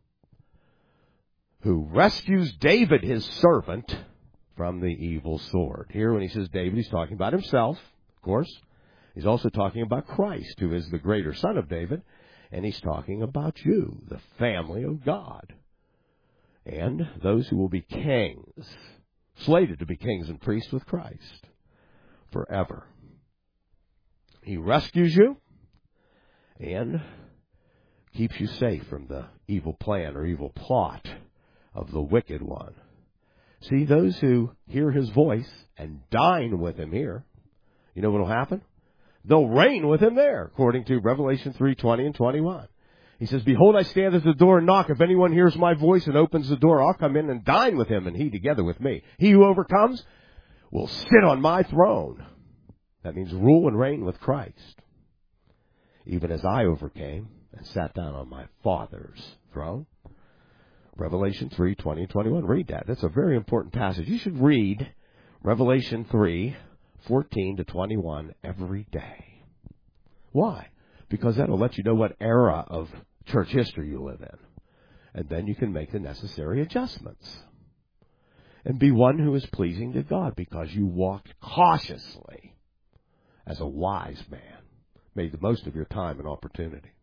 who rescues David, his servant, from the evil sword. Here when he says David, he's talking about himself, of course. He's also talking about Christ, who is the greater son of David, and he's talking about you, the family of God, and those who will be kings, slated to be kings and priests with Christ forever. He rescues you, and keeps you safe from the evil plan or evil plot of the wicked one. See, those who hear his voice and dine with him here, you know what will happen? They'll reign with him there, according to Revelation three twenty and twenty-one. He says, behold, I stand at the door and knock. If anyone hears my voice and opens the door, I'll come in and dine with him, and he together with me. He who overcomes will sit on my throne. That means rule and reign with Christ, even as I overcame and sat down on my Father's throne. Revelation three twenty and twenty-one. Read that. That's a very important passage. You should read Revelation three fourteen to twenty-one every day. Why? Because that'll let you know what era of church history you live in. And then you can make the necessary adjustments. And be one who is pleasing to God, because you walked cautiously as a wise man. Made the most of your time and opportunity.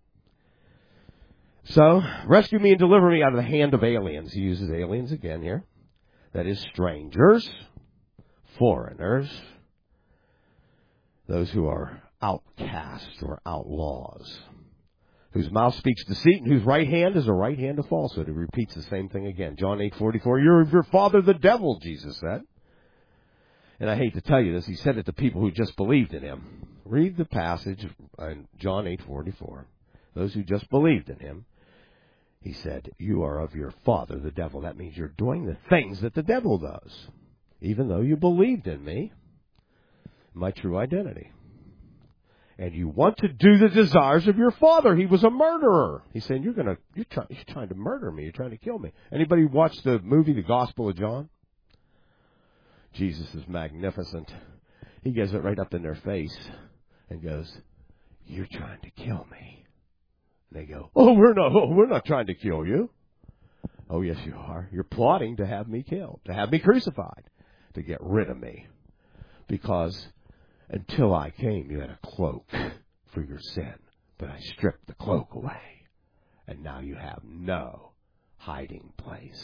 So, rescue me and deliver me out of the hand of aliens. He uses aliens again here. That is strangers, foreigners, those who are outcasts or outlaws, whose mouth speaks deceit and whose right hand is a right hand of falsehood. He repeats the same thing again. John eight forty-four, you're of your father the devil, Jesus said. And I hate to tell you this, he said it to people who just believed in him. Read the passage in John eight forty-four. Those who just believed in him, he said, you are of your father the devil. That means you're doing the things that the devil does, even though you believed in me, my true identity. And you want to do the desires of your father. He was a murderer. He's saying, you're gonna, you're, try, you're trying to murder me. You're trying to kill me. Anybody watch the movie, The Gospel of John? Jesus is magnificent. He gets it right up in their face and goes, you're trying to kill me. And they go, oh, we're not, oh, we're not trying to kill you. Oh, yes, you are. You're plotting to have me killed, to have me crucified, to get rid of me. Because until I came, you had a cloak for your sin, but I stripped the cloak away, and now you have no hiding place.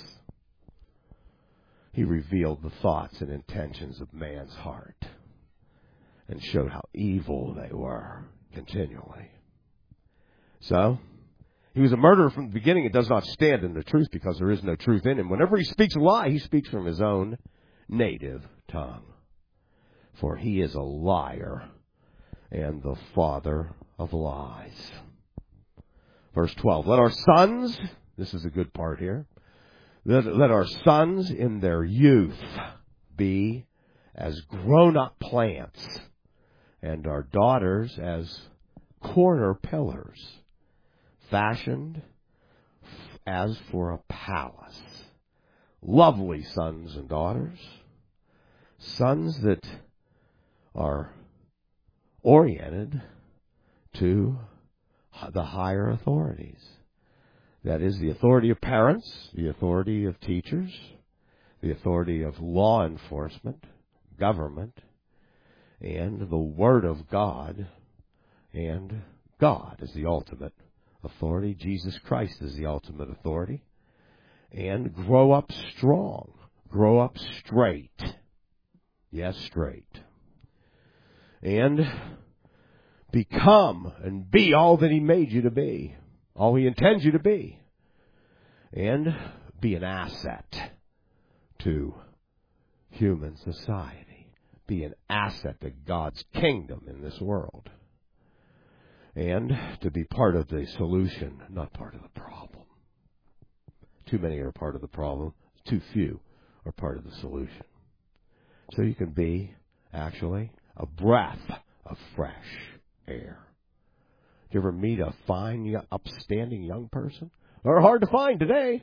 He revealed the thoughts and intentions of man's heart and showed how evil they were continually. So, he was a murderer from the beginning. It does not stand in the truth, because there is no truth in him. Whenever he speaks a lie, he speaks from his own native tongue. For he is a liar and the father of lies. Verse twelve, let our sons, this is a good part here, let, let our sons in their youth be as grown-up plants, and our daughters as corner pillars, fashioned as for a palace. Lovely sons and daughters, sons that are oriented to the higher authorities. That is the authority of parents, the authority of teachers, the authority of law enforcement, government, and the Word of God. And God is the ultimate authority. Jesus Christ is the ultimate authority. And grow up strong. Grow up straight. Yes, straight. And become and be all that he made you to be. All he intends you to be. And be an asset to human society. Be an asset to God's kingdom in this world. And to be part of the solution, not part of the problem. Too many are part of the problem. Too few are part of the solution. So you can be, actually, a breath of fresh air. Do you ever meet a fine, upstanding young person? They're hard to find today.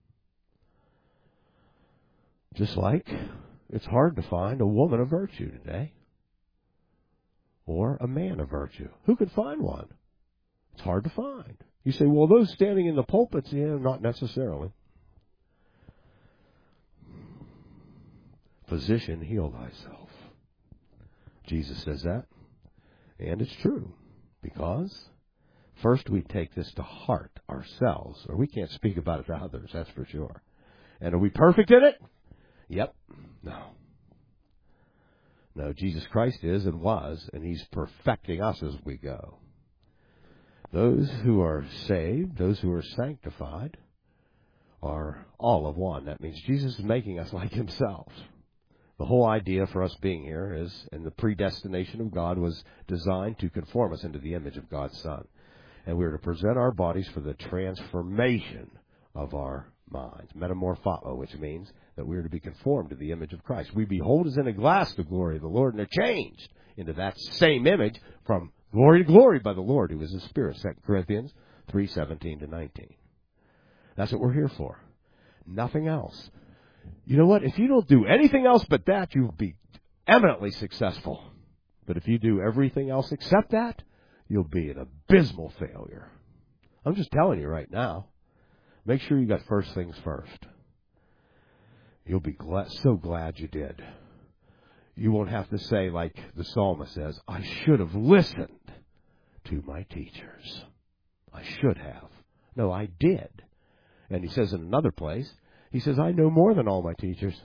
Just like it's hard to find a woman of virtue today. Or a man of virtue. Who could find one? It's hard to find. You say, well, those standing in the pulpits, yeah, not necessarily. Physician, heal thyself. Jesus says that. And it's true. Because first we take this to heart ourselves, or we can't speak about it to others, that's for sure. And are we perfect in it? Yep. No. No, Jesus Christ is and was, and he's perfecting us as we go. Those who are saved, those who are sanctified, are all of one. That means Jesus is making us like himself. The whole idea for us being here is, and the predestination of God was designed to conform us into the image of God's Son. And we are to present our bodies for the transformation of our minds. Metamorpho, which means that we are to be conformed to the image of Christ. We behold as in a glass the glory of the Lord, and are changed into that same image from glory to glory by the Lord, who is the Spirit. Second Corinthians three seventeen to nineteen. That's what we're here for. Nothing else. You know what? If you don't do anything else but that, you'll be eminently successful. But if you do everything else except that, you'll be an abysmal failure. I'm just telling you right now. Make sure you got first things first. You'll be glad, so glad you did. You won't have to say, like the psalmist says, I should have listened to my teachers. I should have. No, I did. And he says in another place, he says, I know more than all my teachers.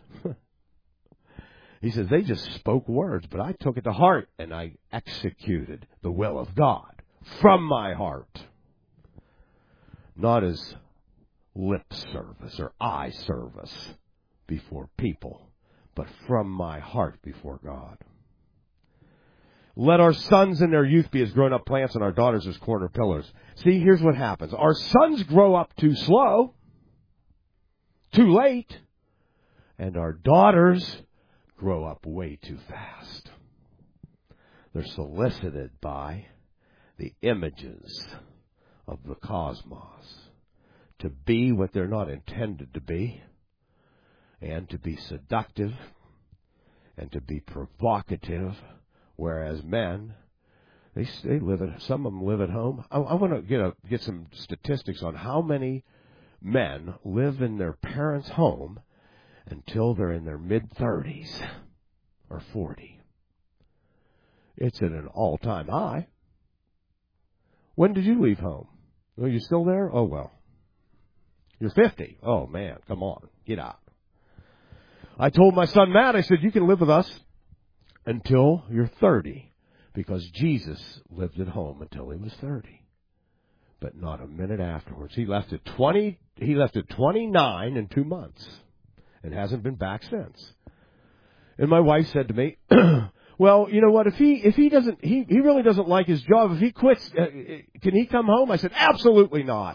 He says, they just spoke words, but I took it to heart and I executed the will of God from my heart. Not as lip service or eye service before people, but from my heart before God. Let our sons in their youth be as grown-up plants and our daughters as corner pillars. See, here's what happens. Our sons grow up too slow, too late, and our daughters grow up way too fast. They're solicited by the images of the cosmos to be what they're not intended to be, and to be seductive, and to be provocative, whereas men, they they live at, some of them live at home. I, I want to get a, get some statistics on how many men live in their parents' home until they're in their mid-thirties or forty. It's at an all-time high. When did you leave home? Are you still there? Oh, well. You're fifty. Oh, man, come on. Get out. I told my son Matt, I said, you can live with us until you're thirty, because Jesus lived at home until he was thirty. But not a minute afterwards. He left at twenty. He left at twenty-nine in two months, and hasn't been back since. And my wife said to me, "Well, you know what? If he if he doesn't he he really doesn't like his job. If he quits, uh, can he come home?" I said, "Absolutely not."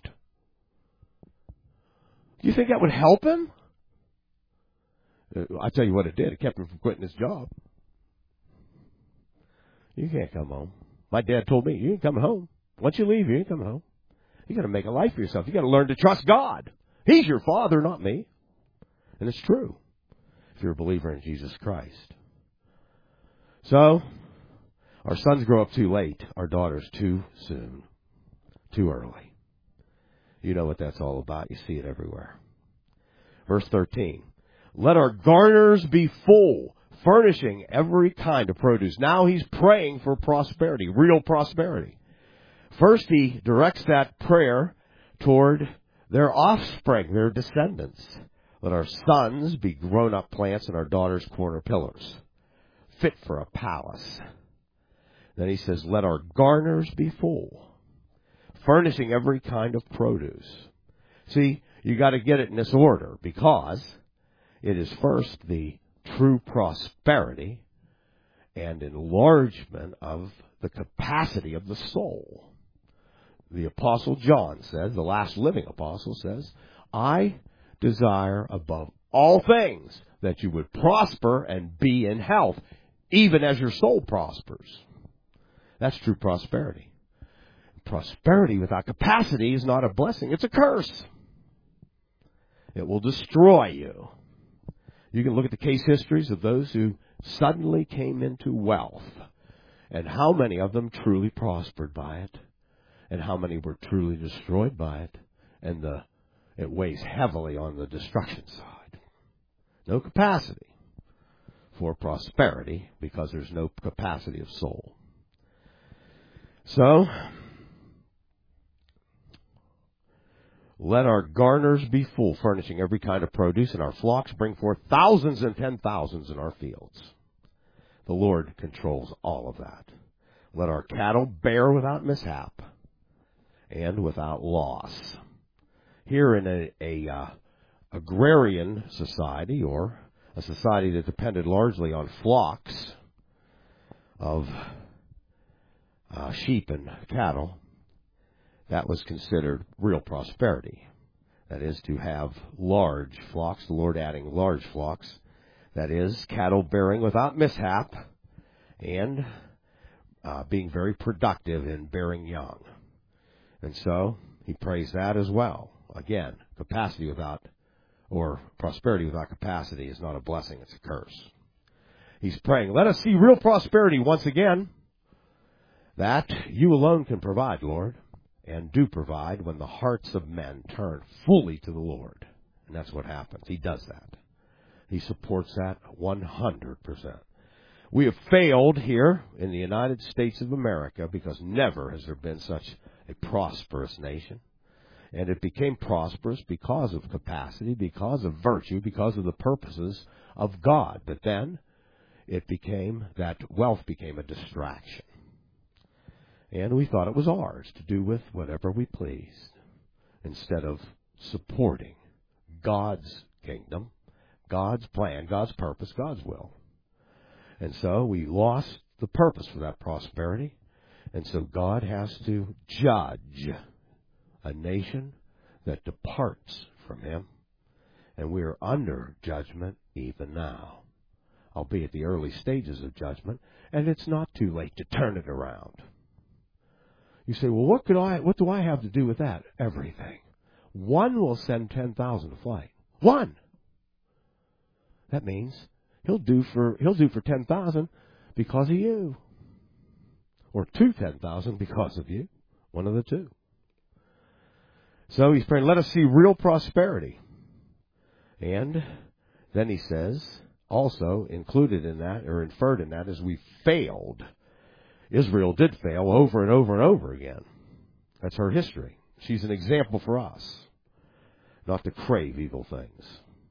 Do you think that would help him? Uh, I tell you what it did. It kept him from quitting his job. You can't come home. My dad told me, you ain't coming home. Once you leave, you ain't coming home. You got to make a life for yourself. You got to learn to trust God. He's your father, not me. And it's true if you're a believer in Jesus Christ. So, our sons grow up too late. Our daughters too soon. Too early. You know what that's all about. You see it everywhere. Verse thirteen. Let our garners be full, furnishing every kind of produce. Now he's praying for prosperity, real prosperity. First, he directs that prayer toward their offspring, their descendants. Let our sons be grown-up plants and our daughters corner pillars, fit for a palace. Then he says, let our garners be full, furnishing every kind of produce. See, you got to get it in this order, because it is first the true prosperity and enlargement of the capacity of the soul. The Apostle John says, the last living apostle says, I desire above all things that you would prosper and be in health, even as your soul prospers. That's true prosperity. Prosperity without capacity is not a blessing, it's a curse. It will destroy you. You can look at the case histories of those who suddenly came into wealth, and how many of them truly prospered by it, and how many were truly destroyed by it, and the it weighs heavily on the destruction side. No capacity for prosperity because there's no capacity of soul. So, let our garners be full, furnishing every kind of produce, and our flocks bring forth thousands and ten thousands in our fields. The Lord controls all of that. Let our cattle bear without mishap. and without loss. Here in a, a uh, agrarian society, or a society that depended largely on flocks of uh, sheep and cattle, that was considered real prosperity. That is, to have large flocks, the Lord adding large flocks, that is, cattle bearing without mishap, and uh, being very productive in bearing young. And so, he prays that as well. Again, capacity without, or prosperity without capacity is not a blessing, it's a curse. He's praying, let us see real prosperity once again, that you alone can provide, Lord, and do provide when the hearts of men turn fully to the Lord. And that's what happens. He does that. He supports that one hundred percent. We have failed here in the United States of America because never has there been such a prosperous nation. And it became prosperous because of capacity, because of virtue, because of the purposes of God. But then it became that wealth became a distraction. And we thought it was ours to do with whatever we pleased, instead of supporting God's kingdom, God's plan, God's purpose, God's will. And so we lost the purpose for that prosperity. And so God has to judge a nation that departs from Him. And we are under judgment even now, albeit the early stages of judgment. And it's not too late to turn it around. You say, well, what could I, what do I have to do with that? Everything. One will send ten thousand to flight. One. That means he'll do for, he'll do for ten thousand because of you. Or two ten thousand because of you. One of the two. So he's praying, let us see real prosperity. And then he says, also included in that, or inferred in that, is we failed. Israel did fail over and over and over again. That's her history. She's an example for us, not to crave evil things.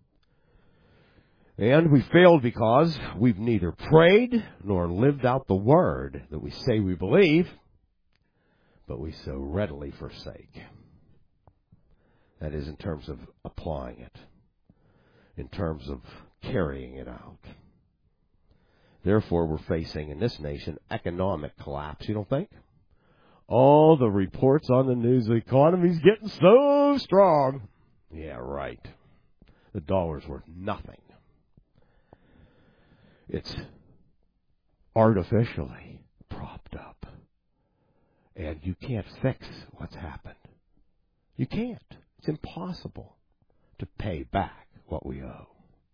And we failed because we've neither prayed nor lived out the word that we say we believe, but we so readily forsake. That is, in terms of applying it, in terms of carrying it out. Therefore, we're facing, in this nation, economic collapse, you don't think? All the reports on the news, the economy's getting so strong. Yeah, right. The dollar's worth nothing. It's artificially propped up. And you can't fix what's happened. You can't. It's impossible to pay back what we owe.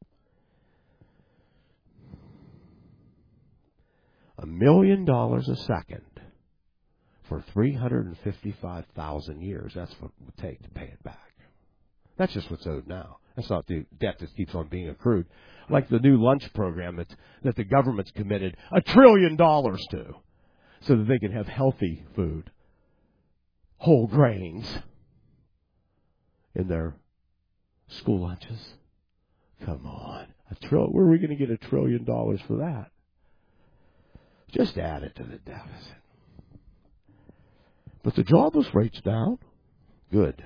A million dollars a second for three hundred fifty-five thousand years. That's what it would take to pay it back. That's just what's owed now. That's not the debt that keeps on being accrued. Like the new lunch program that, that the government's committed a trillion dollars to so that they can have healthy food, whole grains in their school lunches. Come on. A trill- where are we going to get a trillion dollars for that? Just add it to the deficit. But the jobless rate's down. Good.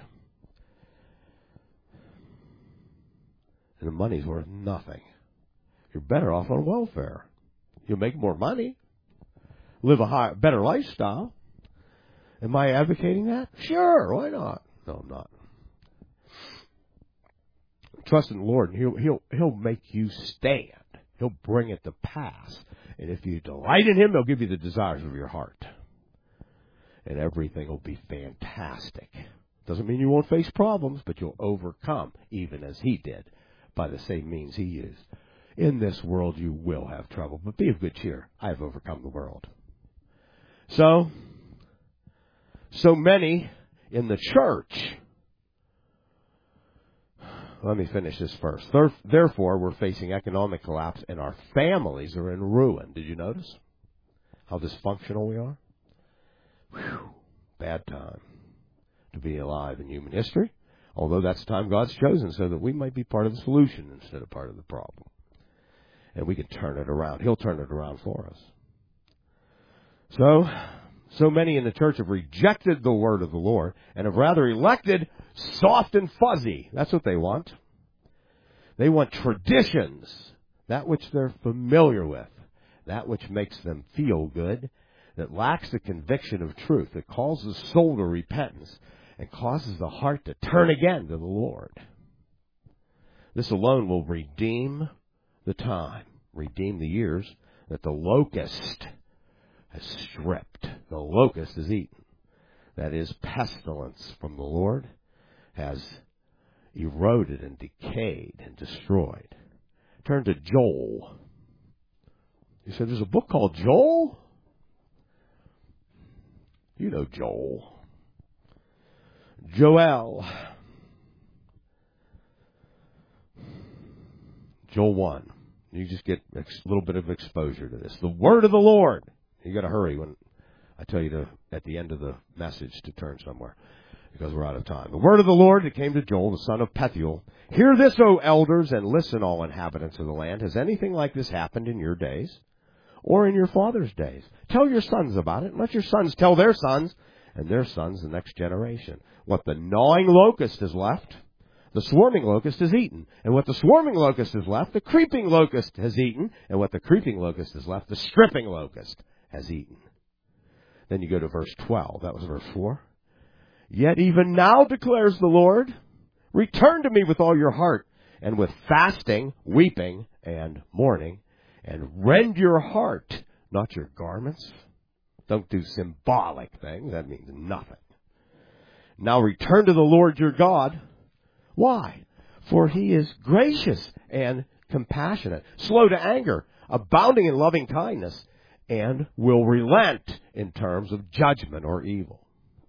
And the money's worth nothing. You're better off on welfare. You'll make more money. Live a high, better lifestyle. Am I advocating that? Sure, why not? No, I'm not. Trust in the Lord, and He'll, He'll, He'll make you stand. He'll bring it to pass. And if you delight in Him, He'll give you the desires of your heart. And everything will be fantastic. Doesn't mean you won't face problems, but you'll overcome, even as He did, by the same means He used. In this world you will have trouble, but be of good cheer. I have overcome the world. So, so many in the church. Let me finish this first. Therefore, we're facing economic collapse, and our families are in ruin. Did you notice how dysfunctional we are? Whew, bad time to be alive in human history, although that's the time God's chosen so that we might be part of the solution instead of part of the problem. And we can turn it around. He'll turn it around for us. So, So many in the church have rejected the word of the Lord and have rather elected soft and fuzzy. That's what they want. They want traditions, that which they're familiar with, that which makes them feel good, that lacks the conviction of truth, that calls the soul to repentance and causes the heart to turn again to the Lord. This alone will redeem the time, redeem the years that the locust has stripped. The locust is eaten. That is, pestilence from the Lord has eroded and decayed and destroyed. Turn to Joel. You said there's a book called Joel? You know Joel. Joel. Joel one. You just get a little bit of exposure to this. The word of the Lord. You got to hurry when I tell you to, at the end of the message, to turn somewhere, because we're out of time. The word of the Lord that came to Joel, the son of Pethuel. Hear this, O elders, and listen, all inhabitants of the land. Has anything like this happened in your days or in your father's days? Tell your sons about it, and let your sons tell their sons, and their sons the next generation. What the gnawing locust has left, the swarming locust has eaten. And what the swarming locust has left, the creeping locust has eaten. And what the creeping locust has left, the stripping locust has eaten. Then you go to verse twelve. That was verse four. Yet even now, declares the Lord, return to me with all your heart, and with fasting, weeping, and mourning, and rend your heart, not your garments. Don't do symbolic things. That means nothing. Now return to the Lord your God. Why? For he is gracious and compassionate, slow to anger, abounding in loving kindness, and will relent in terms of judgment or evil.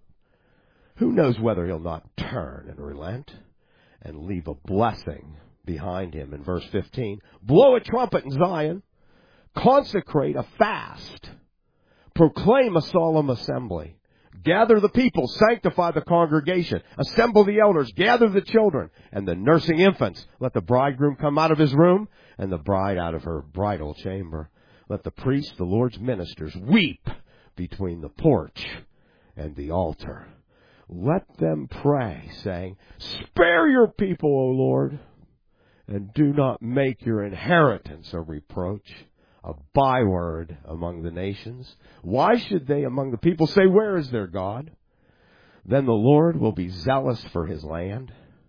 Who knows whether he'll not turn and relent and leave a blessing behind him? In verse fifteen, blow a trumpet in Zion, consecrate a fast, proclaim a solemn assembly. Gather the people, sanctify the congregation, assemble the elders, gather the children, and the nursing infants. Let the bridegroom come out of his room, and the bride out of her bridal chamber. Let the priests, the Lord's ministers, weep between the porch and the altar. Let them pray, saying, spare your people, O Lord, and do not make your inheritance a reproach, a byword among the nations. Why should they among the people say, where is their God? Then the Lord will be zealous for his land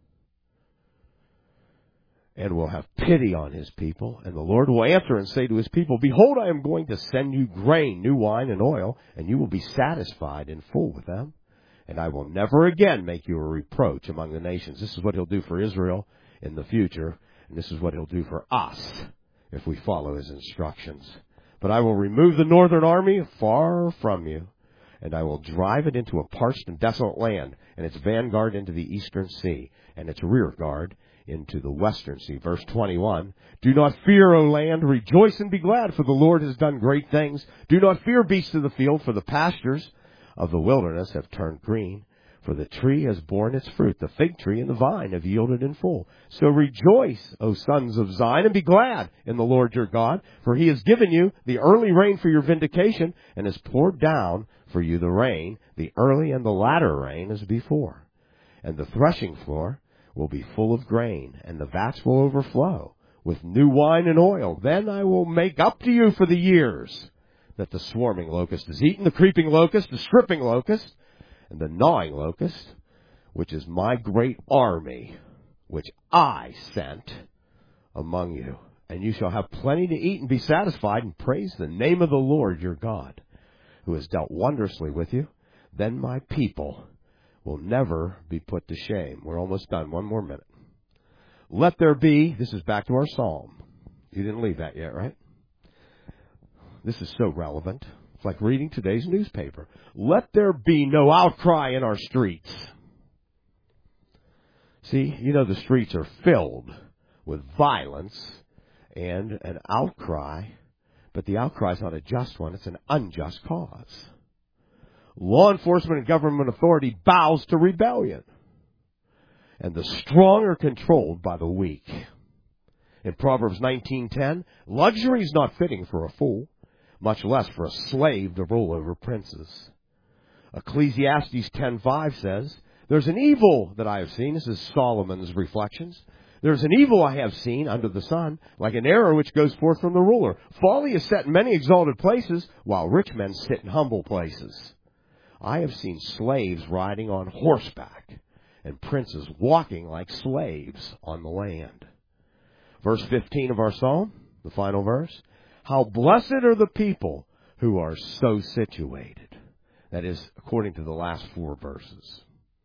and will have pity on his people. And the Lord will answer and say to his people, behold, I am going to send you grain, new wine, and oil, and you will be satisfied and full with them. And I will never again make you a reproach among the nations. This is what he'll do for Israel in the future, and this is what he'll do for us if we follow his instructions. But I will remove the northern army far from you, and I will drive it into a parched and desolate land, and its vanguard into the eastern sea, and its rear guard into the western sea. Verse twenty-one, do not fear, O land, rejoice and be glad, for the Lord has done great things. Do not fear, beasts of the field, for the pastures of the wilderness have turned green. For the tree has borne its fruit, the fig tree and the vine have yielded in full. So rejoice, O sons of Zion, and be glad in the Lord your God, for he has given you the early rain for your vindication, and has poured down for you the rain, the early and the latter rain as before. And the threshing floor will be full of grain, and the vats will overflow with new wine and oil. Then I will make up to you for the years that the swarming locust has eaten, the creeping locust, the stripping locust, and the gnawing locust, which is my great army, which I sent among you. And you shall have plenty to eat and be satisfied, and praise the name of the Lord your God, who has dealt wondrously with you. Then my people will never be put to shame. We're almost done. One more minute. Let there be, this is back to our psalm. You didn't leave that yet, right? This is so relevant. It's like reading today's newspaper. Let there be no outcry in our streets. See, you know the streets are filled with violence and an outcry, but the outcry is not a just one. It's an unjust cause. Law enforcement and government authority bows to rebellion, and the strong are controlled by the weak. In Proverbs nineteen ten, luxury is not fitting for a fool, much less for a slave to rule over princes. Ecclesiastes ten five says, there's an evil that I have seen. This is Solomon's reflections. There's an evil I have seen under the sun, like an arrow which goes forth from the ruler. Folly is set in many exalted places, while rich men sit in humble places. I have seen slaves riding on horseback, and princes walking like slaves on the land. Verse fifteen of our psalm, the final verse. How blessed are the people who are so situated. That is, according to the last four verses.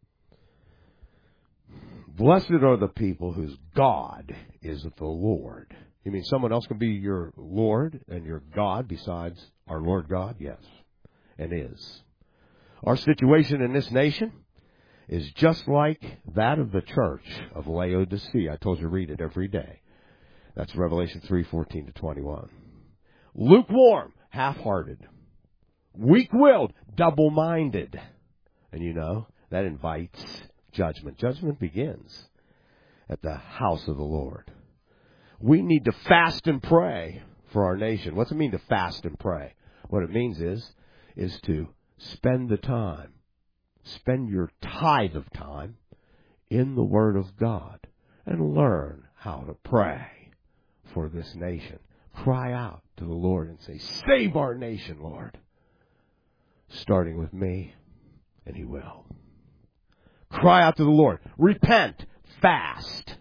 Blessed are the people whose God is the Lord. You mean someone else can be your Lord and your God besides our Lord God? Yes, and is. Our situation in this nation is just like that of the church of Laodicea. I told you to read it every day. That's Revelation three fourteen to twenty-one. Lukewarm, half-hearted. Weak-willed, double-minded. And you know, that invites judgment. Judgment begins at the house of the Lord. We need to fast and pray for our nation. What's it mean to fast and pray? What it means is, is to spend the time, spend your tithe of time in the Word of God and learn how to pray for this nation. Cry out to the Lord and say, save our nation, Lord. Starting with me, and He will. Cry out to the Lord. Repent. Fast.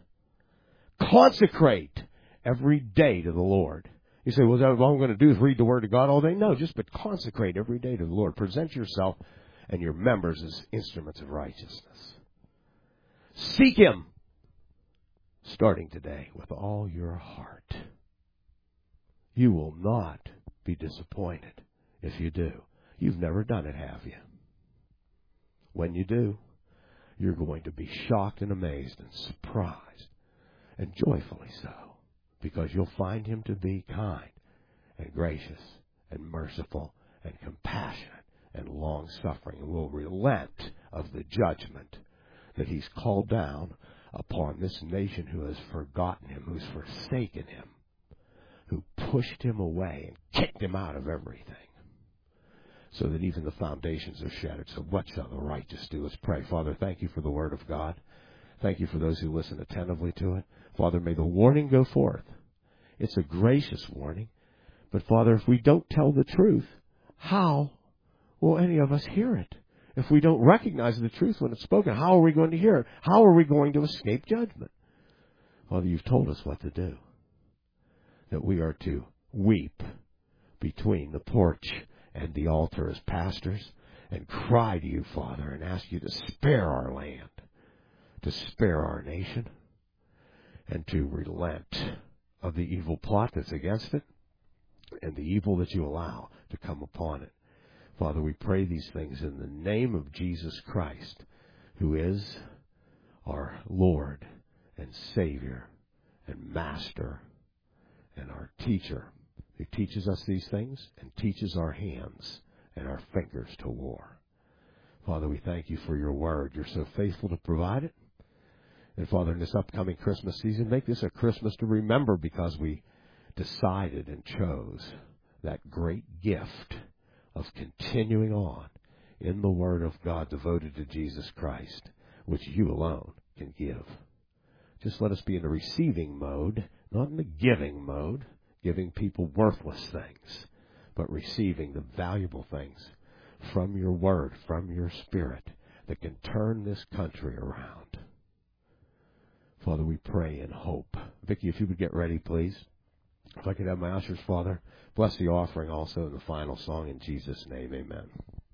Consecrate every day to the Lord. You say, well, is that all I'm going to do is read the Word of God all day? No, just but consecrate every day to the Lord. Present yourself and your members as instruments of righteousness. Seek Him, starting today, with all your heart. You will not be disappointed if you do. You've never done it, have you? When you do, you're going to be shocked and amazed and surprised, and joyfully so, because you'll find Him to be kind and gracious and merciful and compassionate and long-suffering, and will relent of the judgment that He's called down upon this nation who has forgotten Him, who's forsaken Him, who pushed Him away and kicked Him out of everything, so that even the foundations are shattered. So what shall the righteous do? Let's pray. Father, thank You for the Word of God. Thank You for those who listen attentively to it. Father, may the warning go forth. It's a gracious warning. But Father, if we don't tell the truth, how will any of us hear it? If we don't recognize the truth when it's spoken, how are we going to hear it? How are we going to escape judgment? Father, You've told us what to do. That we are to weep between the porch and the altar as pastors, and cry to You, Father, and ask You to spare our land, to spare our nation, and to relent of the evil plot that's against it, and the evil that You allow to come upon it. Father, we pray these things in the name of Jesus Christ, who is our Lord and Savior and Master and our teacher, who teaches us these things and teaches our hands and our fingers to war. Father, we thank You for Your Word. You're so faithful to provide it. And Father, in this upcoming Christmas season, make this a Christmas to remember, because we decided and chose that great gift of continuing on in the Word of God devoted to Jesus Christ, which You alone can give. Just let us be in the receiving mode, not in the giving mode, giving people worthless things, but receiving the valuable things from Your Word, from Your Spirit, that can turn this country around. Father, we pray in hope. Vicki, if you would get ready, please. If I could have my ushers, Father, bless the offering also in the final song. In Jesus' name, amen.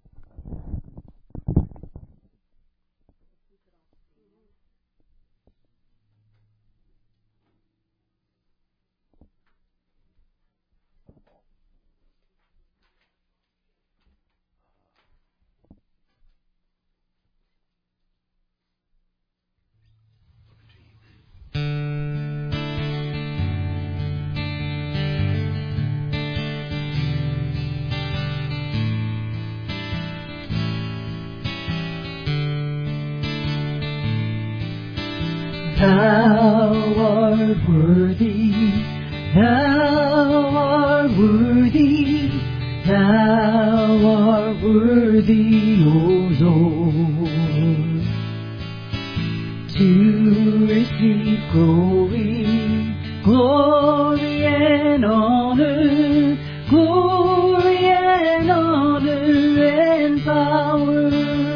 Thou art worthy, Thou art worthy, Thou art worthy, O Lord, to receive glory, glory and honor, glory and honor and power.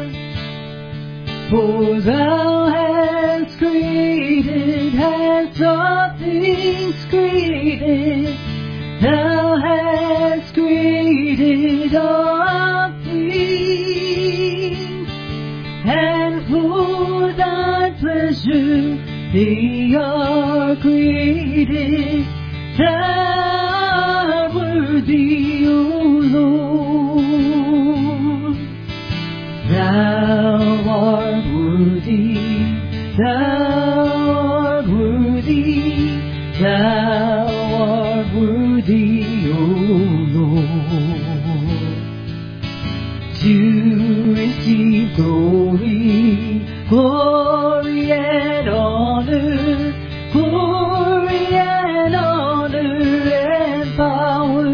For thou hast created, hast all things created, thou hast created all things, and for thy pleasure they are created. Thou art worthy, O Lord. Thou art worthy, thou art worthy, thou art worthy, O Lord, to receive glory, glory and honor, glory and honor and power.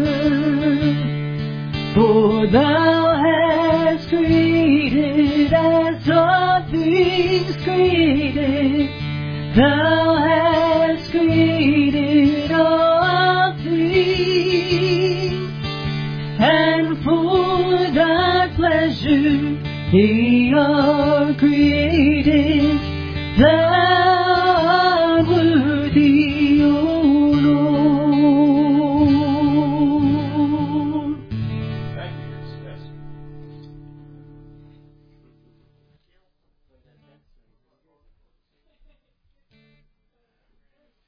For thou hast created, as all things created, thou hast created all things, and for thy pleasure they are created. Thou